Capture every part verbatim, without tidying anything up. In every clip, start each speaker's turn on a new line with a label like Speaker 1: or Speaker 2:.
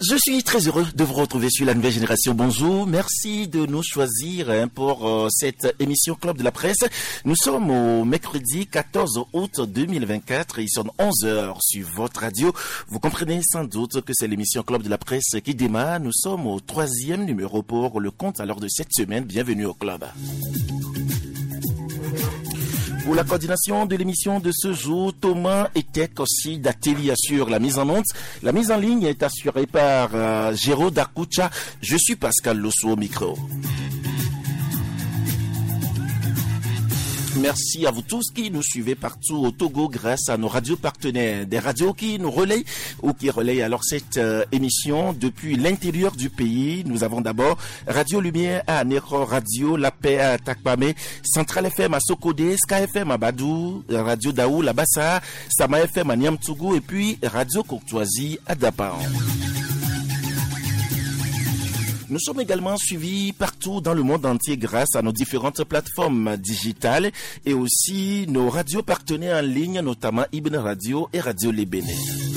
Speaker 1: Je suis très heureux de vous retrouver sur la nouvelle génération. Bonjour, merci de nous choisir hein, pour euh, cette émission Club de la Presse. Nous sommes au mercredi quatorze août deux mille vingt-quatre et il sonne onze heures sur votre radio. Vous comprenez sans doute que c'est l'émission Club de la Presse qui démarre. Nous sommes au troisième numéro pour le compte alors de cette semaine. Bienvenue au club. Pour la coordination de l'émission de ce jour, Thomas était aussi d'Atelier assure la mise en onde. La mise en ligne est assurée par euh, Géraud Dakucha. Je suis Pascal Losso au micro. Merci à vous tous qui nous suivez partout au Togo grâce à nos radios partenaires, des radios qui nous relayent ou qui relayent alors cette euh, émission depuis l'intérieur du pays. Nous avons d'abord Radio Lumière à Anero, Radio La Paix à Takpame, Central F M à Sokodé, Sky F M à Badou, Radio Daoul à Bassa, Sama F M à Niamtougou et puis Radio Courtoisie à Dapan. Nous sommes également suivis partout dans le monde entier grâce à nos différentes plateformes digitales et aussi nos radios partenaires en ligne, notamment Ibn Radio et Radio Libéné.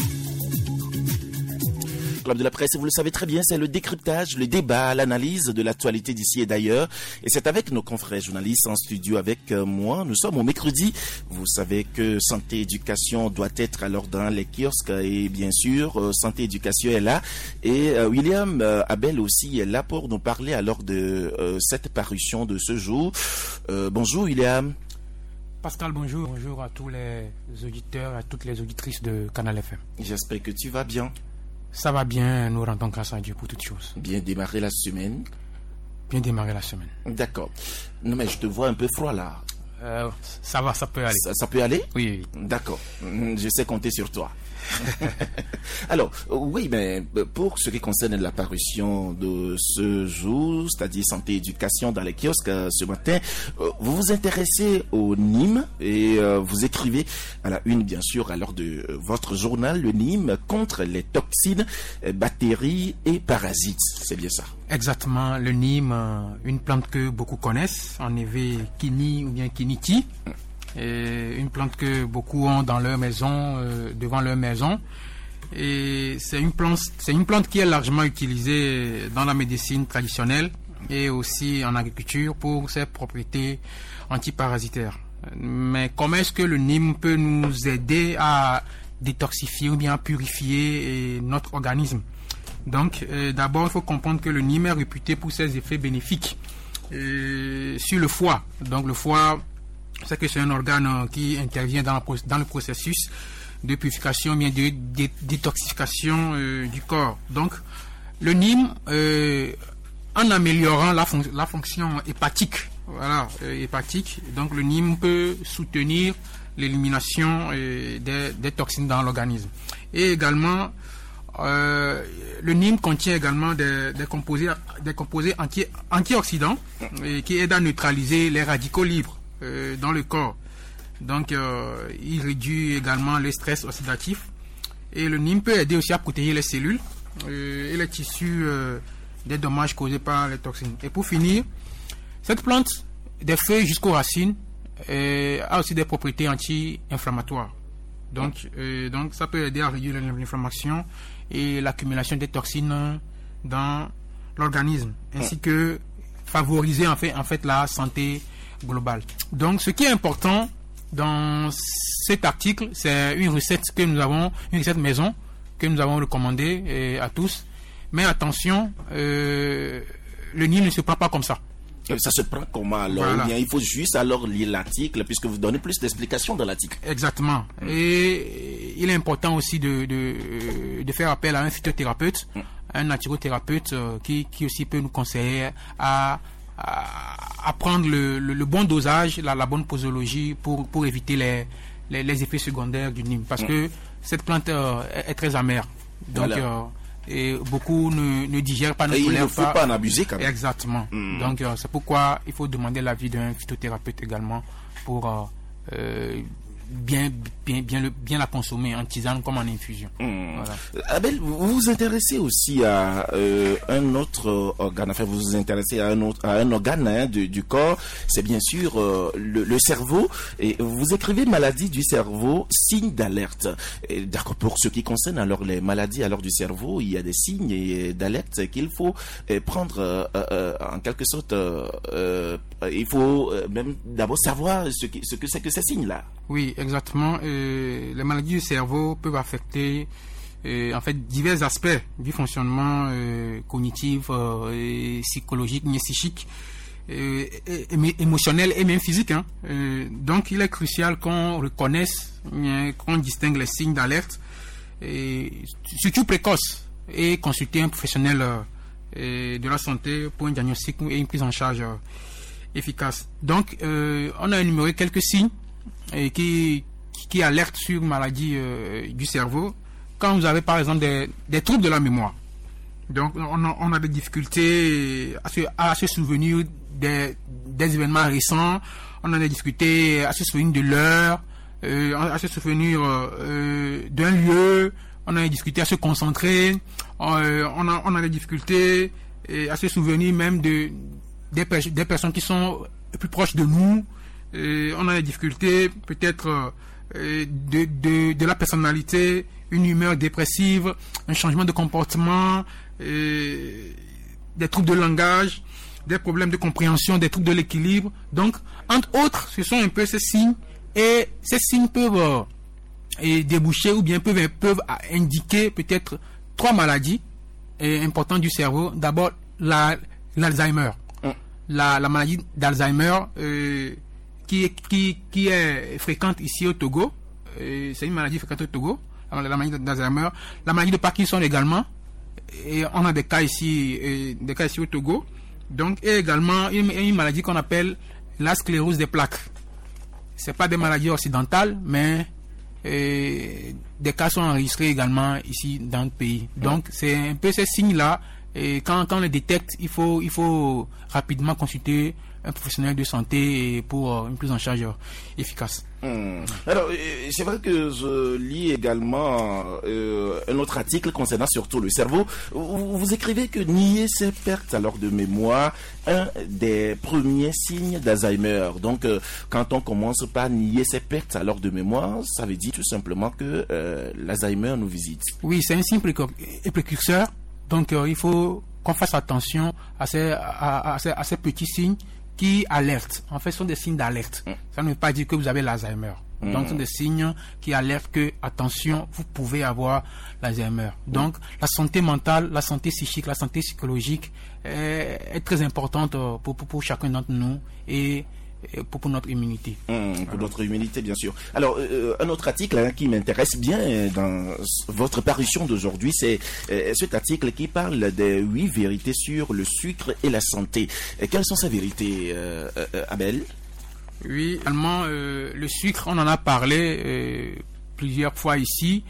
Speaker 1: Club de la Presse, vous le savez très bien, c'est le décryptage, le débat, l'analyse de l'actualité d'ici et d'ailleurs. Et c'est avec nos confrères journalistes en studio avec euh, moi. Nous sommes au mercredi. Vous savez que santé éducation doit être alors dans les kiosques et bien sûr, euh, santé éducation est là. Et euh, William euh, Abel aussi est là pour nous parler alors de euh, cette parution de ce jour. Euh, bonjour William.
Speaker 2: Pascal, bonjour. Bonjour à tous les auditeurs, à toutes les auditrices de Canal F M.
Speaker 1: J'espère que tu vas bien.
Speaker 2: Ça va bien, nous rendons grâce à Dieu pour toutes choses.
Speaker 1: Bien démarrer la semaine.
Speaker 2: Bien démarrer la semaine.
Speaker 1: D'accord. Non mais je te vois un peu froid là.
Speaker 2: Euh, ça va, ça peut aller.
Speaker 1: Ça, ça peut aller?
Speaker 2: Oui, oui.
Speaker 1: D'accord. Je sais compter sur toi. Alors, oui, mais pour ce qui concerne la parution de ce jour, c'est-à-dire santé et éducation dans les kiosques ce matin, vous vous intéressez au Nîmes et vous écrivez à la une, bien sûr, alors de votre journal, le Nîmes contre les toxines, bactéries et parasites. C'est bien ça?
Speaker 2: Exactement. Le Nîmes, une plante que beaucoup connaissent, en effet, Kini ou bien Kiniti. Et une plante que beaucoup ont dans leur maison, euh, devant leur maison. Et c'est une plante, c'est une plante qui est largement utilisée dans la médecine traditionnelle et aussi en agriculture pour ses propriétés antiparasitaires. Mais comment est-ce que le Nîmes peut nous aider à détoxifier ou bien à purifier notre organisme? Donc, euh, d'abord, il faut comprendre que le Nîmes est réputé pour ses effets bénéfiques euh, sur le foie. Donc, le foie, c'est que c'est un organe qui intervient dans, la, dans le processus de purification, bien de, de détoxification euh, du corps. Donc, le Nîmes, euh, en améliorant la, fon la fonction hépatique, voilà, euh, hépatique, donc le Nîmes peut soutenir l'élimination euh, des, des toxines dans l'organisme. Et également, euh, le Nîmes contient également des, des composés, des composés anti, antioxydants euh, qui aident à neutraliser les radicaux libres dans le corps. Donc euh, il réduit également le stress oxydatif et le Nîmes peut aider aussi à protéger les cellules euh, et les tissus euh, des dommages causés par les toxines. Et pour finir, cette plante, des feuilles jusqu'aux racines, euh, a aussi des propriétés anti-inflammatoires. Donc, euh, donc ça peut aider à réduire l'inflammation et l'accumulation des toxines dans l'organisme, ainsi que favoriser en fait, en fait la santé global. Donc, ce qui est important dans cet article, c'est une recette que nous avons, une recette maison que nous avons recommandée eh, à tous. Mais attention, euh, le Nîmes ne se prend pas comme ça.
Speaker 1: Ça se prend comment alors? Voilà. Bien, il faut juste alors lire l'article puisque vous donnez plus d'explications dans l'article. Exactement.
Speaker 2: Mmh. Et il est important aussi de, de, de faire appel à un phytothérapeute, mmh. un naturothérapeute euh, qui, qui aussi peut nous conseiller à à, à prendre le, le, le bon dosage, la, la bonne posologie pour, pour éviter les, les, les effets secondaires du Nîmes. Parce mmh. que cette plante euh, est, est très amère. Donc, voilà. euh, et beaucoup ne, ne digèrent pas, ne
Speaker 1: tolèrent pas. Il ne faut pas, pas en abuser quand même.
Speaker 2: Exactement. Mmh. Donc, euh, c'est pourquoi il faut demander l'avis d'un phytothérapeute également pour euh, euh, bien, bien, bien, le, bien la consommer en tisane comme en infusion.
Speaker 1: Mmh. Voilà. Abel, vous vous intéressez aussi à euh, un autre organe, enfin vous vous intéressez à un autre, à un organe hein, du, du corps, c'est bien sûr euh, le, le cerveau. Et vous écrivez maladie du cerveau, signe d'alerte. Et d'accord, pour ce qui concerne alors les maladies alors du cerveau, il y a des signes d'alerte qu'il faut euh, prendre euh, euh, en quelque sorte. Euh, euh, il faut euh, même d'abord savoir ce, qui, ce que c'est que ces signes-là.
Speaker 2: Oui, exactement. Euh, les maladies du cerveau peuvent affecter euh, en fait divers aspects du fonctionnement euh, cognitif, euh, et psychologique, mais psychique, euh, et, et, émotionnel et même physique. Hein. Euh, donc, il est crucial qu'on reconnaisse, qu'on distingue les signes d'alerte, et, surtout précoces, et consulter un professionnel euh, de la santé pour un diagnostic et une prise en charge euh, efficace. Donc, euh, on a énuméré quelques signes et qui, qui alertent sur maladie euh, du cerveau. Quand vous avez par exemple des, des troubles de la mémoire, donc on a, on a des difficultés à se, à se souvenir des, des événements récents, on a des difficultés à se souvenir de l'heure, euh, à se souvenir euh, d'un lieu, on a des difficultés à se concentrer, euh, on, a, on a des difficultés à se souvenir même de, des, des personnes qui sont plus proches de nous. Euh, on a des difficultés peut-être euh, de, de, de la personnalité, une humeur dépressive, un changement de comportement, euh, des troubles de langage, des problèmes de compréhension, des troubles de l'équilibre. Donc, entre autres, ce sont un peu ces signes, et ces signes peuvent euh, et déboucher ou bien peuvent, peuvent indiquer peut-être trois maladies euh, importantes du cerveau. D'abord, la, l'Alzheimer. Mm. La, la maladie d'Alzheimer, euh, Qui est, qui, qui est fréquente ici au Togo. Euh, c'est une maladie fréquente au Togo, la, la maladie d'Alzheimer. La maladie de Parkinson également. Et on a des cas ici, euh, des cas ici au Togo. Donc, et également une, une maladie qu'on appelle la sclérose des plaques. C'est pas des maladies occidentales, mais euh, des cas sont enregistrés également ici dans le pays. Donc, c'est un peu ces signes-là. Et quand, quand on les détecte, il faut, il faut rapidement consulter un professionnel de santé pour une prise en charge efficace.
Speaker 1: Hum. Alors, c'est vrai que je lis également euh, un autre article concernant surtout le cerveau. Vous, vous écrivez que nier ses pertes alors de mémoire, un des premiers signes d'Alzheimer. Donc, euh, quand on commence par nier ses pertes alors de mémoire, ça veut dire tout simplement que euh, l'Alzheimer nous visite.
Speaker 2: Oui, c'est un signe précurseur. Donc, euh, il faut qu'on fasse attention à ces, à, à, ces, à ces petits signes qui alertent. En fait, ce sont des signes d'alerte. Mm. Ça ne veut pas dire que vous avez l'Alzheimer. Mm. Donc, ce sont des signes qui alertent que, attention, vous pouvez avoir l'Alzheimer. Mm. Donc, la santé mentale, la santé psychique, la santé psychologique est, est très importante pour, pour, pour chacun d'entre nous et Pour, pour notre immunité.
Speaker 1: Mmh, pour notre immunité, bien sûr. Alors, euh, un autre article hein, qui m'intéresse bien dans votre parution d'aujourd'hui, c'est euh, cet article qui parle des huit vérités sur le sucre et la santé. Et quelles sont ces vérités, euh, euh, Abel?
Speaker 2: Oui, également, euh, le sucre, on en a parlé euh, plusieurs fois ici.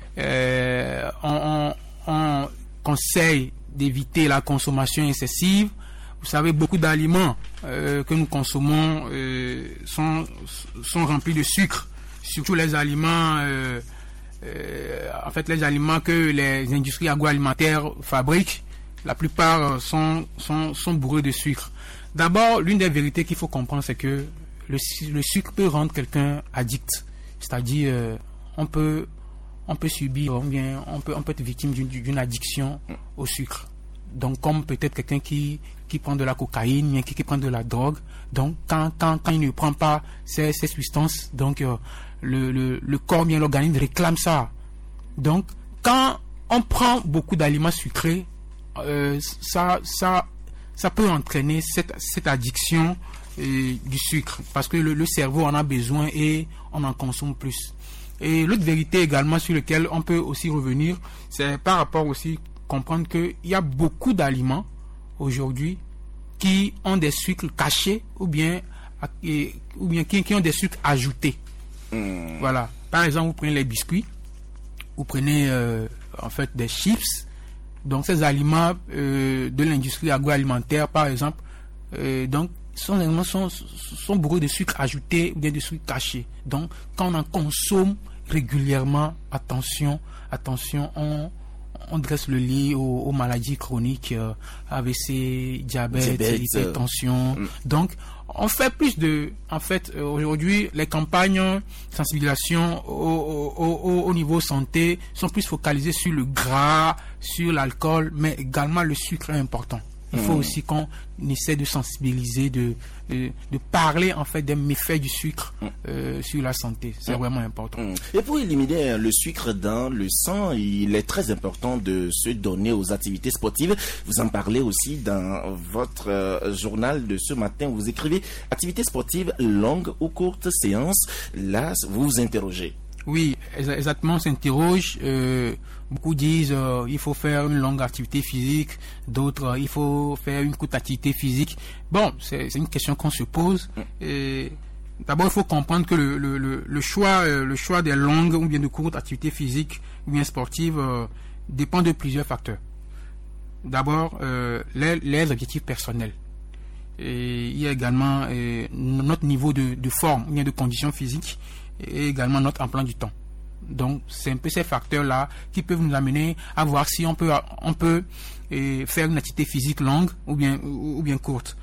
Speaker 2: Euh, on, on, on conseille d'éviter la consommation excessive. Vous savez, beaucoup d'aliments euh, que nous consommons euh, sont, sont remplis de sucre. Surtout les aliments, euh, euh, en fait, les aliments que les industries agroalimentaires fabriquent, la plupart sont, sont, sont bourrés de sucre. D'abord, l'une des vérités qu'il faut comprendre, c'est que le, le sucre peut rendre quelqu'un addict. C'est-à-dire, euh, on peut, on peut subir, ou bien on peut, on peut être victime d'une, d'une addiction au sucre. Donc, comme peut-être quelqu'un qui, qui prend de la cocaïne, qui, qui prend de la drogue. Donc, quand, quand, quand il ne prend pas ces, ces substances, donc, euh, le, le, le corps, bien l'organisme réclame ça. Donc, quand on prend beaucoup d'aliments sucrés, euh, ça, ça, ça peut entraîner cette, cette addiction euh, du sucre. Parce que le, le cerveau en a besoin et on en consomme plus. Et l'autre vérité également sur laquelle on peut aussi revenir, c'est par rapport aussi comprendre qu'il y a beaucoup d'aliments aujourd'hui qui ont des sucres cachés ou bien, et, ou bien qui, qui ont des sucres ajoutés. Mmh. Voilà. Par exemple, vous prenez les biscuits, vous prenez euh, en fait des chips. Donc ces aliments euh, de l'industrie agroalimentaire, par exemple, euh, donc sont, sont, sont bourrés de sucre ajouté ou bien de sucre caché. Donc, quand on en consomme régulièrement, attention, attention, on, on dresse le lit aux, aux maladies chroniques, euh, A V C, diabète, diabète hypertension. Euh, Donc, on fait plus de, en fait, euh, aujourd'hui, les campagnes sensibilisation au, au, au, au niveau santé sont plus focalisées sur le gras, sur l'alcool, mais également le sucre est important. Il faut mmh. aussi qu'on essaie de sensibiliser, de, de, de parler en fait des méfaits du sucre euh, sur la santé. C'est mmh. vraiment important.
Speaker 1: Mmh. Et pour éliminer le sucre dans le sang, il est très important de se donner aux activités sportives. Vous en parlez aussi dans votre euh, journal de ce matin. Vous écrivez activités sportives longues ou courtes séances. Là, vous vous interrogez.
Speaker 2: Oui, exactement, on s'interroge. Euh, beaucoup disent euh, il faut faire une longue activité physique, d'autres euh, il faut faire une courte activité physique. Bon, c'est, c'est une question qu'on se pose. Et d'abord, il faut comprendre que le, le, le, le choix, euh, le choix des longues ou bien de courtes activités physiques ou bien sportives euh, dépend de plusieurs facteurs. D'abord, euh, les, les objectifs personnels. Et il y a également euh, notre niveau de, de forme ou bien de conditions physiques, et également notre emploi du temps. Donc, c'est un peu ces facteurs-là qui peuvent nous amener à voir si on peut, on peut euh, faire une activité physique longue ou bien, ou, ou bien courte.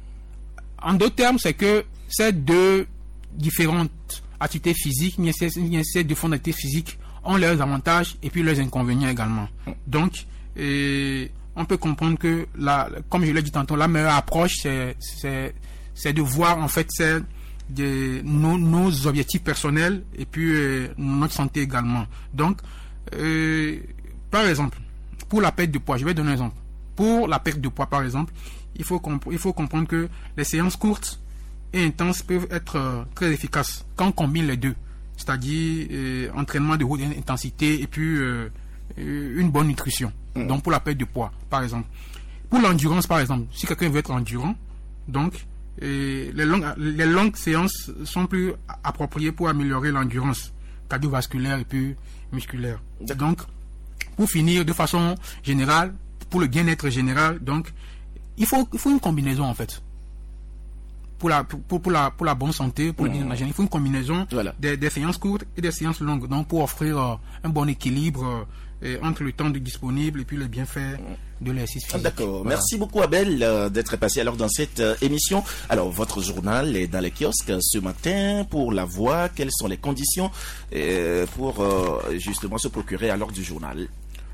Speaker 2: En d'autres termes, c'est que ces deux différentes activités physiques, ces, ces deux formes d'activités physiques ont leurs avantages et puis leurs inconvénients également. Donc, euh, on peut comprendre que, la, comme je l'ai dit tantôt, la meilleure approche, c'est, c'est, c'est de voir en fait ces de nos, nos objectifs personnels et puis euh, notre santé également. Donc, euh, par exemple, pour la perte de poids, je vais donner un exemple. Pour la perte de poids, par exemple, il faut, comp- il faut comprendre que les séances courtes et intenses peuvent être euh, très efficaces quand on combine les deux. C'est-à-dire euh, entraînement de haute intensité et puis euh, une bonne nutrition. Mmh. Donc, pour la perte de poids, par exemple. Pour l'endurance, par exemple, si quelqu'un veut être endurant, donc, Et les, longues, les longues séances sont plus appropriées pour améliorer l'endurance cardiovasculaire et puis musculaire. Donc, pour finir, de façon générale, pour le bien-être général, donc, il faut, il faut une combinaison en fait. Pour la, pour, pour la, pour la bonne santé, pour mmh. le bien-être général, il faut une combinaison voilà. des, des séances courtes et des séances longues. Donc, pour offrir euh, un bon équilibre euh, entre le temps de disponible et puis les bienfaits de l'exercice physique.
Speaker 1: D'accord. Voilà. Merci beaucoup Abel euh, d'être passé alors dans cette euh, émission. Alors, votre journal est dans les kiosques ce matin. Pour la voix, quelles sont les conditions euh, pour euh, justement se procurer alors du journal?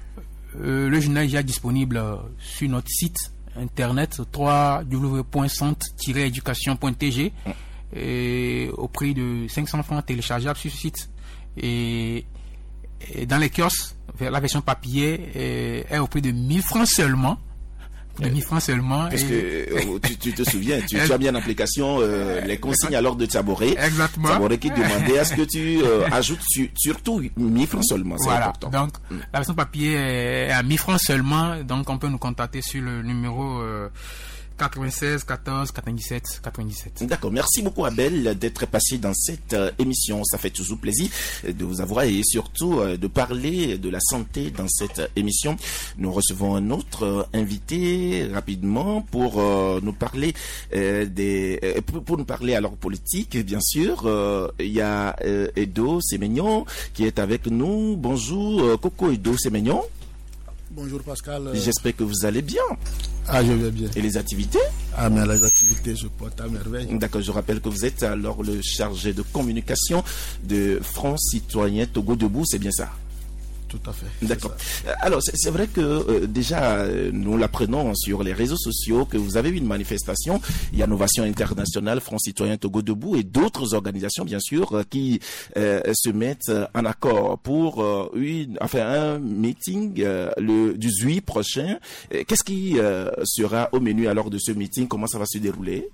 Speaker 2: euh, Le journal est déjà disponible euh, sur notre site internet w w w point centre tiret éducation point t g mmh. et au prix de cinq cents francs téléchargeables sur ce site. Et, et dans les kiosques, la version papier est, est au prix de mille francs seulement. De mille francs seulement.
Speaker 1: Parce et... que tu, tu te souviens, tu, tu as mis en application euh, les consignes alors de Tchaboré.
Speaker 2: Exactement.
Speaker 1: Tchaboré qui demandait à ce que tu euh, ajoutes su, surtout mille francs seulement. C'est
Speaker 2: voilà.
Speaker 1: important.
Speaker 2: Donc, mm. la version papier est à mille francs seulement. Donc, on peut nous contacter sur le numéro euh, quatre-vingt-seize quatorze quatre-vingt-dix-sept quatre-vingt-dix-sept.
Speaker 1: D'accord, merci beaucoup Abel d'être passé dans cette euh, émission. Ça fait toujours plaisir de vous avoir et surtout euh, de parler de la santé dans cette euh, émission. Nous recevons un autre euh, invité rapidement pour euh, nous parler euh, des euh, pour, pour nous parler alors politique bien sûr. Euh, il y a euh, Edo Semenyo qui est avec nous. Bonjour euh, Coco Edo Semenyo.
Speaker 3: Bonjour Pascal.
Speaker 1: J'espère que vous allez bien.
Speaker 3: Ah, je vais bien.
Speaker 1: Et les activités?
Speaker 3: Ah, mais les activités, je porte à merveille.
Speaker 1: D'accord, je rappelle que vous êtes alors le chargé de communication de Front Citoyen Togo Debout, c'est bien ça?
Speaker 3: Tout à fait.
Speaker 1: D'accord. Alors, c'est, c'est vrai que euh, déjà, euh, nous l'apprenons sur les réseaux sociaux que vous avez eu une manifestation. Il y a Innovation Internationale, Front Citoyen Togo Debout et d'autres organisations, bien sûr, euh, qui euh, se mettent en accord pour euh, une, enfin, un meeting euh, le dix-huit prochain. Qu'est-ce qui euh, sera au menu alors de ce meeting? Comment ça va se dérouler?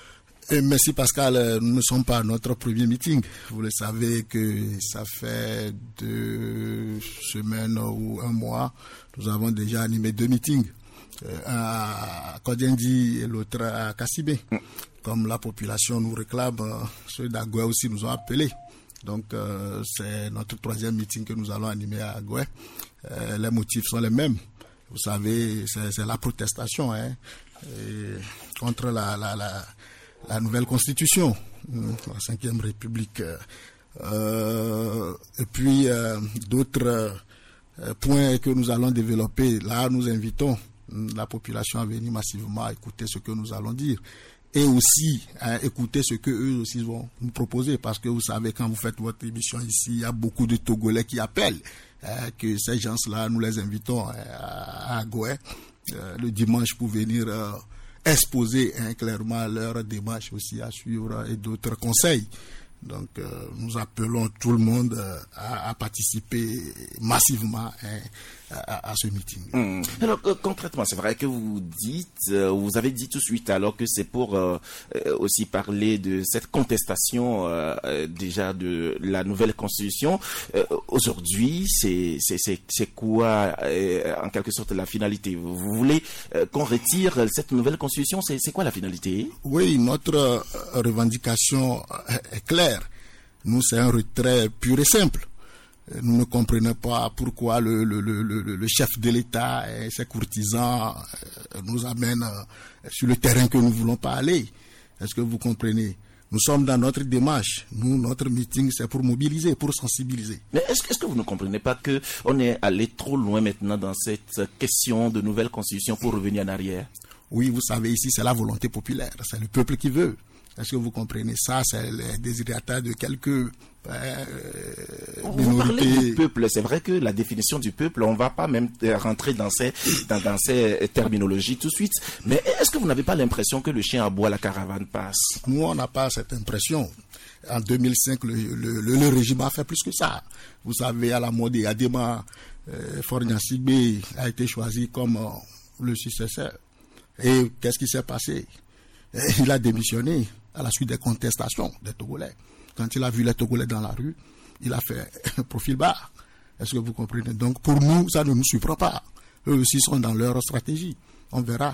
Speaker 3: Et merci Pascal, nous ne sommes pas à notre premier meeting. Vous le savez que ça fait deux semaines ou un mois, nous avons déjà animé deux meetings. Un à Kodiendi et l'autre à Kassibé. Comme la population nous réclame, ceux d'Agoué aussi nous ont appelés. Donc euh, c'est notre troisième meeting que nous allons animer à Agoué. Euh, les motifs sont les mêmes. Vous savez, c'est, c'est la protestation hein, et contre la... la, la la nouvelle constitution, la cinquième République. Euh, et puis euh, d'autres euh, points que nous allons développer. Là, nous invitons la population à venir massivement écouter ce que nous allons dire. Et aussi hein, écouter ce que eux aussi vont nous proposer, parce que vous savez, quand vous faites votre émission ici, il y a beaucoup de Togolais qui appellent, hein, que ces gens-là, nous les invitons hein, à, à Goué euh, le dimanche pour venir euh, exposer hein, clairement leur démarche aussi à suivre et d'autres conseils. Donc euh, nous appelons tout le monde euh, à, à participer massivement hein, à, à ce meeting.
Speaker 1: Mmh. Alors euh, concrètement, c'est vrai que vous dites, euh, vous avez dit tout de suite alors que c'est pour euh, euh, aussi parler de cette contestation euh, euh, déjà de la nouvelle constitution. Euh, aujourd'hui, c'est c'est c'est c'est quoi euh, en quelque sorte la finalité? Vous voulez euh, qu'on retire cette nouvelle constitution? C'est c'est quoi la finalité?
Speaker 3: Oui, notre euh, revendication est claire. Nous, c'est un retrait pur et simple. Nous ne comprenons pas pourquoi le, le, le, le, le chef de l'État et ses courtisans nous amènent sur le terrain que nous ne voulons pas aller. Est-ce que vous comprenez? Nous sommes dans notre démarche. Nous, notre meeting, c'est pour mobiliser, pour sensibiliser.
Speaker 1: Mais est-ce, est-ce que vous ne comprenez pas que on est allé trop loin maintenant dans cette question de nouvelle constitution pour revenir en arrière?
Speaker 3: Oui, vous savez, ici, c'est la volonté populaire. C'est le peuple qui veut. Est-ce que vous comprenez ça? C'est les désirata de quelques euh, minorités.
Speaker 1: Vous parlez du peuple, c'est vrai que la définition du peuple, on ne va pas même rentrer dans ces, dans, dans ces terminologies tout de suite. Mais est-ce que vous n'avez pas l'impression que le chien aboie, la caravane passe?
Speaker 3: Nous, on n'a pas cette impression. En deux mille cinq, le, le, le, le régime a fait plus que ça. Vous savez, à la mode, Adema euh, Fornia-Sigbe a été choisi comme euh, le successeur. Et qu'est-ce qui s'est passé? Il a démissionné à la suite des contestations des Togolais. Quand il a vu les Togolais dans la rue, il a fait un profil bas. Est-ce que vous comprenez? Donc pour nous, ça ne nous surprend pas. Eux aussi sont dans leur stratégie. On verra.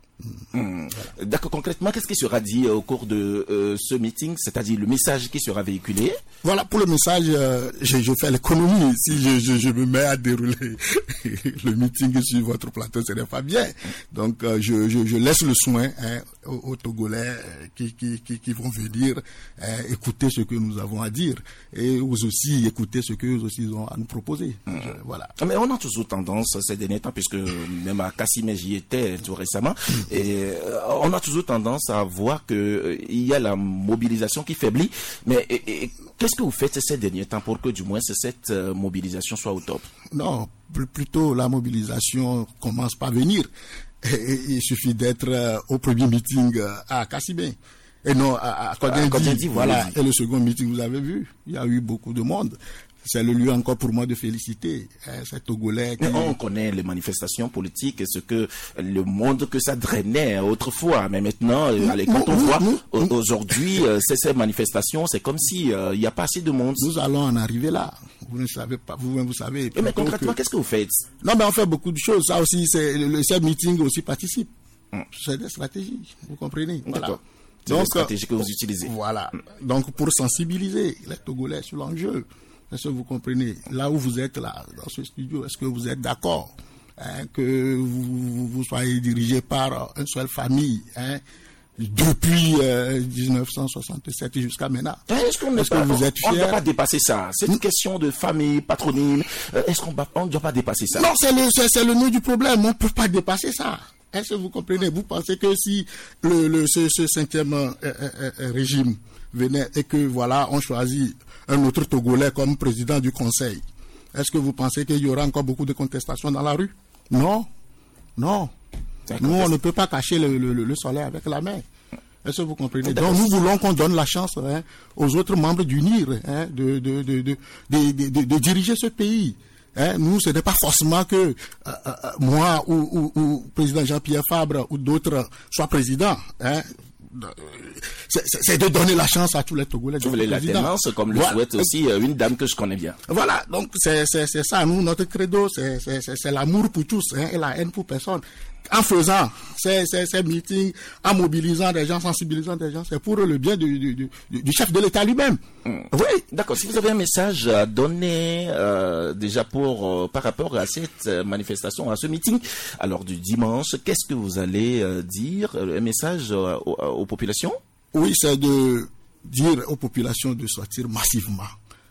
Speaker 1: Mmh. Voilà. D'accord, concrètement, qu'est-ce qui sera dit au cours de euh, ce meeting, c'est-à-dire le message qui sera véhiculé?
Speaker 3: Voilà, pour le message, euh, je, je fais l'économie. Si je, je, je me mets à dérouler le meeting sur votre plateau, ce n'est pas bien. Donc, euh, je, je, je laisse le soin hein, aux, aux Togolais qui, qui, qui, qui vont venir hein, écouter ce que nous avons à dire et eux aussi écouter ce qu'eux aussi ont à nous proposer. Mmh. Je, voilà.
Speaker 1: Mais on a toujours tendance ces derniers temps, puisque même à Kassimé, j'y étais tout récemment, et on a toujours tendance à voir que euh, il y a la mobilisation qui faiblit. Mais et, et, qu'est-ce que vous faites ces derniers temps pour que du moins cette euh, mobilisation soit au top?
Speaker 3: Non, plutôt la mobilisation commence par venir. Et, et, il suffit d'être euh, au premier meeting euh, à Kassimé. Et non, à, à Kodjendi, voilà. Et le second meeting, vous avez vu, il y a eu beaucoup de monde. C'est le lieu encore pour moi de féliciter hein, ces Togolais. Qui...
Speaker 1: On connaît les manifestations politiques et ce que le monde que ça drainait autrefois, mais maintenant, mmh, allez, quand mmh, on mmh, voit mmh, aujourd'hui mmh. ces, ces manifestations, c'est comme si il euh, n'y a pas assez de monde.
Speaker 3: Nous allons en arriver là. Vous ne savez pas, vous-même vous savez.
Speaker 1: Mais concrètement, que... qu'est-ce que vous faites?
Speaker 3: Non, mais on fait beaucoup de choses. Ça aussi, c'est le, ces meetings aussi participent. Mmh. C'est des stratégies, vous comprenez? Voilà.
Speaker 1: C'est donc, des stratégies que vous utilisez.
Speaker 3: Voilà. Donc pour sensibiliser les Togolais sur l'enjeu. Est-ce que vous comprenez? Là où vous êtes là, dans ce studio, est-ce que vous êtes d'accord hein, que vous, vous soyez dirigé par une seule famille hein, depuis euh, dix-neuf cent soixante-sept jusqu'à maintenant?
Speaker 1: Est-ce qu'on est-ce que vous êtes fiers? On ne doit pas dépasser ça. Cette mmh. question de famille, patronyme, est-ce qu'on ne doit pas dépasser ça?
Speaker 3: Non, c'est le, c'est, c'est le nœud du problème. On ne peut pas dépasser ça. Est-ce que vous comprenez? Vous pensez que si le, le, ce, ce cinquième euh, euh, euh, régime venait et que voilà, on choisit un autre Togolais comme président du Conseil, est-ce que vous pensez qu'il y aura encore beaucoup de contestations dans la rue? Non, non. Nous, on ne peut pas cacher le, le, le soleil avec la main. Est-ce que vous comprenez? Donc, nous voulons qu'on donne la chance hein, aux autres membres d'unir, hein, de, de, de, de, de, de, de, de diriger ce pays. Hein, nous, ce n'est pas forcément que euh, euh, moi ou, ou, ou président Jean-Pierre Fabre ou d'autres soient présidents. Hein. C'est, c'est de donner la chance à tous les Togolais.
Speaker 1: Vous voulez l'alternance, comme le voilà. souhaite aussi euh, une dame que je connais bien.
Speaker 3: Voilà, donc c'est, c'est, c'est ça. Nous, notre credo, c'est, c'est, c'est, c'est l'amour pour tous hein, et la haine pour personne. En faisant ces, ces, ces meetings, en mobilisant des gens, sensibilisant des gens, c'est pour le bien du, du, du, du chef de l'État lui-même.
Speaker 1: Mmh. Oui, d'accord. Si vous avez un message à donner euh, déjà pour euh, par rapport à cette euh, manifestation, à ce meeting, alors du dimanche, qu'est-ce que vous allez euh, dire? Un message euh, aux, aux populations?
Speaker 3: Oui, c'est de dire aux populations de sortir massivement.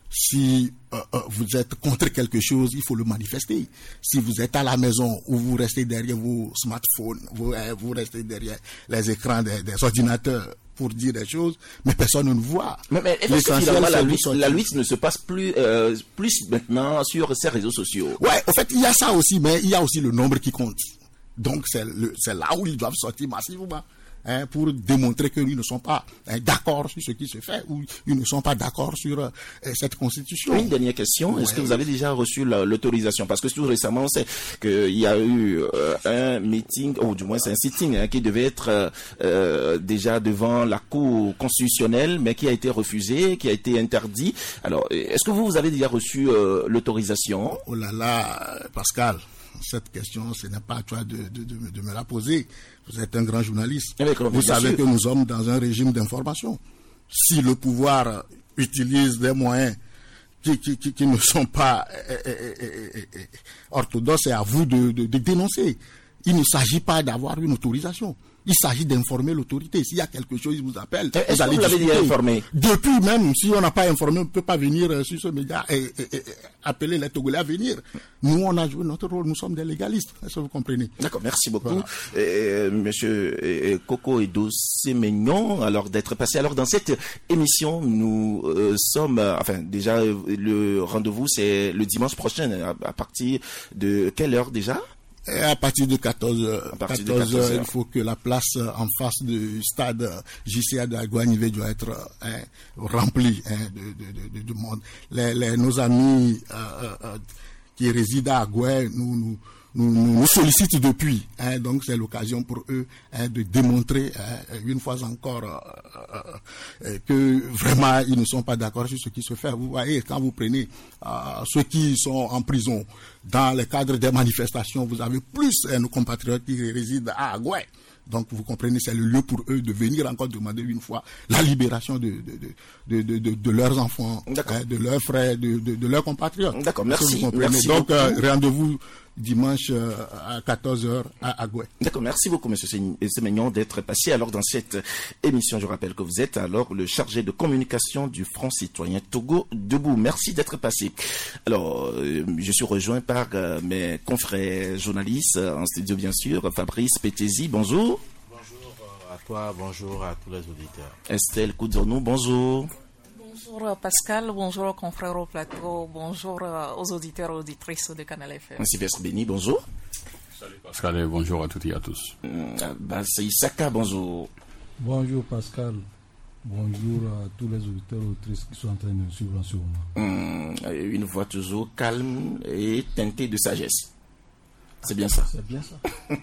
Speaker 3: Si euh, euh, vous êtes contre quelque chose, il faut le manifester. Si vous êtes à la maison ou vous restez derrière vos smartphones, vous, euh, vous restez derrière les écrans des, des ordinateurs pour dire des choses, mais personne ne nous voit.
Speaker 1: Mais, mais est-ce que finalement la lutte, la lutte ne se passe plus, euh, plus maintenant sur ces réseaux sociaux?
Speaker 3: Ouais, en fait, il y a ça aussi, mais il y a aussi le nombre qui compte. Donc c'est, le, c'est là où ils doivent sortir massivement. Hein, pour démontrer qu'ils ne sont pas hein, d'accord sur ce qui se fait ou ils ne sont pas d'accord sur euh, cette constitution.
Speaker 1: Une dernière question, ouais. Est-ce que vous avez déjà reçu la, l'autorisation? Parce que tout récemment, on sait qu'il y a eu euh, un meeting, ou du moins c'est un sitting hein, qui devait être euh, déjà devant la Cour constitutionnelle, mais qui a été refusé, qui a été interdit. Alors, est-ce que vous, vous avez déjà reçu euh, l'autorisation?
Speaker 3: Oh là là, Pascal, cette question, ce n'est pas à toi de, de, de, de me la poser. Vous êtes un grand journaliste.
Speaker 1: Avec,
Speaker 3: vous savez sûr. que nous sommes dans un régime d'information. Si le pouvoir utilise des moyens qui, qui, qui, qui ne sont pas euh, euh, euh, euh, orthodoxes, c'est à vous de, de, de dénoncer. Il ne s'agit pas d'avoir une autorisation. Il s'agit d'informer l'autorité. S'il y a quelque chose, il vous appelle.
Speaker 1: Est-ce vous allez que vous l'avez déjà informé?
Speaker 3: Depuis même, si on n'a pas informé, on ne peut pas venir euh, sur ce média et, et, et, et appeler les Togolais à venir. Nous, on a joué notre rôle. Nous sommes des légalistes. Est-ce que vous comprenez?
Speaker 1: D'accord, merci beaucoup. Voilà. Euh, monsieur euh, Coco Edo Sémignon, alors d'être passé. Alors dans cette émission, nous euh, sommes, euh, enfin déjà, euh, le rendez-vous, c'est le dimanche prochain. À, à partir de quelle heure déjà?
Speaker 3: Et à partir de quatorze heures,
Speaker 1: quatorze heures,
Speaker 3: il faut que la place en face du stade J C A de Aguanivé doit être hein, remplie hein, de, de, de, de monde. Les, les, nos amis euh, euh, qui résident à Agoué nous, nous, nous, nous sollicitent depuis. Hein, donc c'est l'occasion pour eux hein, de démontrer hein, une fois encore euh, euh, que vraiment ils ne sont pas d'accord sur ce qui se fait. Vous voyez, quand vous prenez euh, ceux qui sont en prison dans le cadre des manifestations, vous avez plus hein, nos compatriotes qui résident à Agoué. Donc vous comprenez, c'est le lieu pour eux de venir encore demander une fois la libération de, de, de, de, de, de leurs enfants, hein, de leurs frères, de, de, de leurs compatriotes.
Speaker 1: D'accord, merci. merci
Speaker 3: Donc euh, rendez-vous dimanche euh, à quatorze heures à Agoué.
Speaker 1: D'accord, merci beaucoup M. Sémignon d'être passé. Alors dans cette émission, je rappelle que vous êtes alors le chargé de communication du Front Citoyen Togo Debout. Merci d'être passé. Alors, euh, je suis rejoint par euh, mes confrères journalistes en studio bien sûr. Fabrice Pétési, bonjour.
Speaker 4: Bonjour à toi, bonjour à tous les auditeurs.
Speaker 1: Estelle Koudzonou, bonjour.
Speaker 5: Bonjour Pascal, bonjour aux confrères au plateau, bonjour aux auditeurs et auditrices de Canal F M.
Speaker 1: Sylvestre Béni, bonjour.
Speaker 6: Salut Pascal et bonjour à toutes et à tous.
Speaker 1: Bassei Saka, bonjour.
Speaker 7: Bonjour Pascal, bonjour à tous les auditeurs et auditrices qui sont en train de suivre en ce moment.
Speaker 1: Mmh, une voix toujours calme et teintée de sagesse. C'est bien ça.
Speaker 7: C'est bien ça.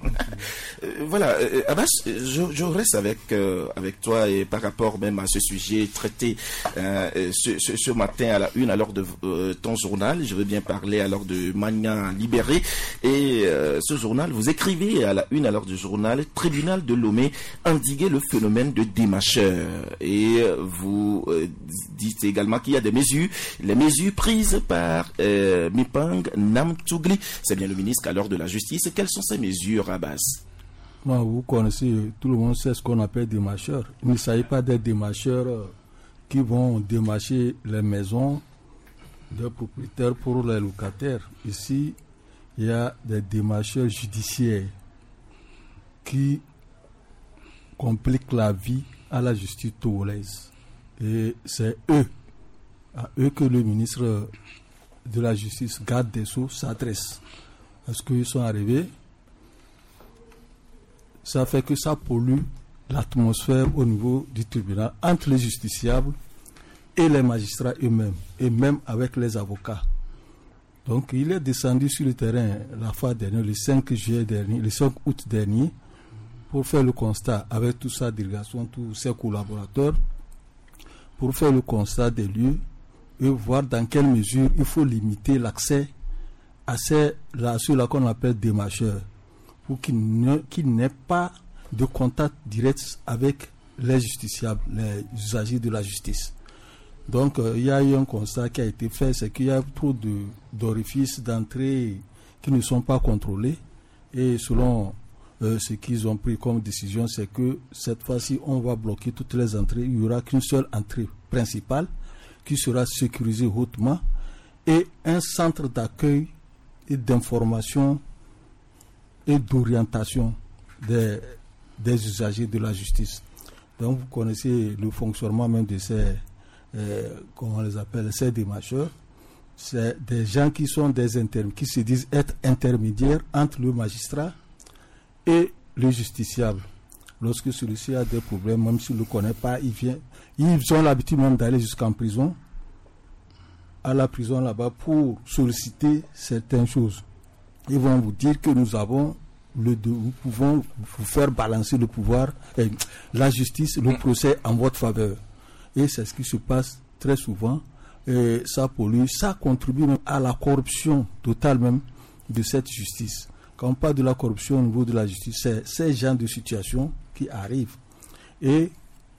Speaker 1: euh, voilà, euh, Abbas, je, je reste avec euh, avec toi et par rapport même à ce sujet traité euh, ce, ce, ce matin à la une à l'heure de euh, ton journal. Je veux bien parler à l'heure de Magnan Libéré et euh, ce journal, vous écrivez à la une à l'heure du journal, tribunal de Lomé endiguer le phénomène de démacheur et vous euh, dites également qu'il y a des mesures, les mesures prises par euh, Mipang Namtougli, c'est bien le ministre à l'heure de la justice. Quelles sont ces mesures à base?
Speaker 7: Moi, vous connaissez, tout le monde sait ce qu'on appelle démacheurs. Il ne s'agit pas des démacheurs qui vont démarcher les maisons des propriétaires pour les locataires. Ici, il y a des démacheurs judiciaires qui compliquent la vie à la justice togolaise. Et c'est eux, à eux que le ministre de la Justice, garde des Sceaux, s'adresse. Parce qu'ils sont arrivés, ça fait que ça pollue l'atmosphère au niveau du tribunal entre les justiciables et les magistrats eux-mêmes, et même avec les avocats. Donc il est descendu sur le terrain la fois dernière, le cinq juillet dernier, le cinq août dernier, pour faire le constat avec toute sa délégation, tous ses collaborateurs, pour faire le constat des lieux et voir dans quelle mesure il faut limiter l'accès à ces là, ceux-là qu'on appelle démacheurs, pour qu'ils ne, qu'ils n'aient pas de contact direct avec les justiciables, les usagers de la justice. Donc euh, il y a eu un constat qui a été fait, c'est qu'il y a trop de, d'orifices d'entrée qui ne sont pas contrôlés, et selon euh, ce qu'ils ont pris comme décision, c'est que cette fois-ci, on va bloquer toutes les entrées. Il n'y aura qu'une seule entrée principale qui sera sécurisée hautement et un centre d'accueil et d'information et d'orientation des, des usagers de la justice. Donc vous connaissez le fonctionnement même de ces, euh, comment on les appelle, ces démarcheurs. C'est des gens qui sont des intermédiaires, qui se disent être intermédiaires entre le magistrat et le justiciable. Lorsque celui-ci a des problèmes, même s'il ne le connaît pas, il vient. Ils ont l'habitude même d'aller jusqu'en prison, à la prison là-bas, pour solliciter certaines choses. Ils vont vous dire que nous avons le de, nous pouvons vous faire balancer le pouvoir, eh, la justice, le procès en votre faveur. Et c'est ce qui se passe très souvent. Et ça pollue, ça contribue même à la corruption totale même de cette justice. Quand on parle de la corruption au niveau de la justice, c'est ces genres de situations qui arrivent. Et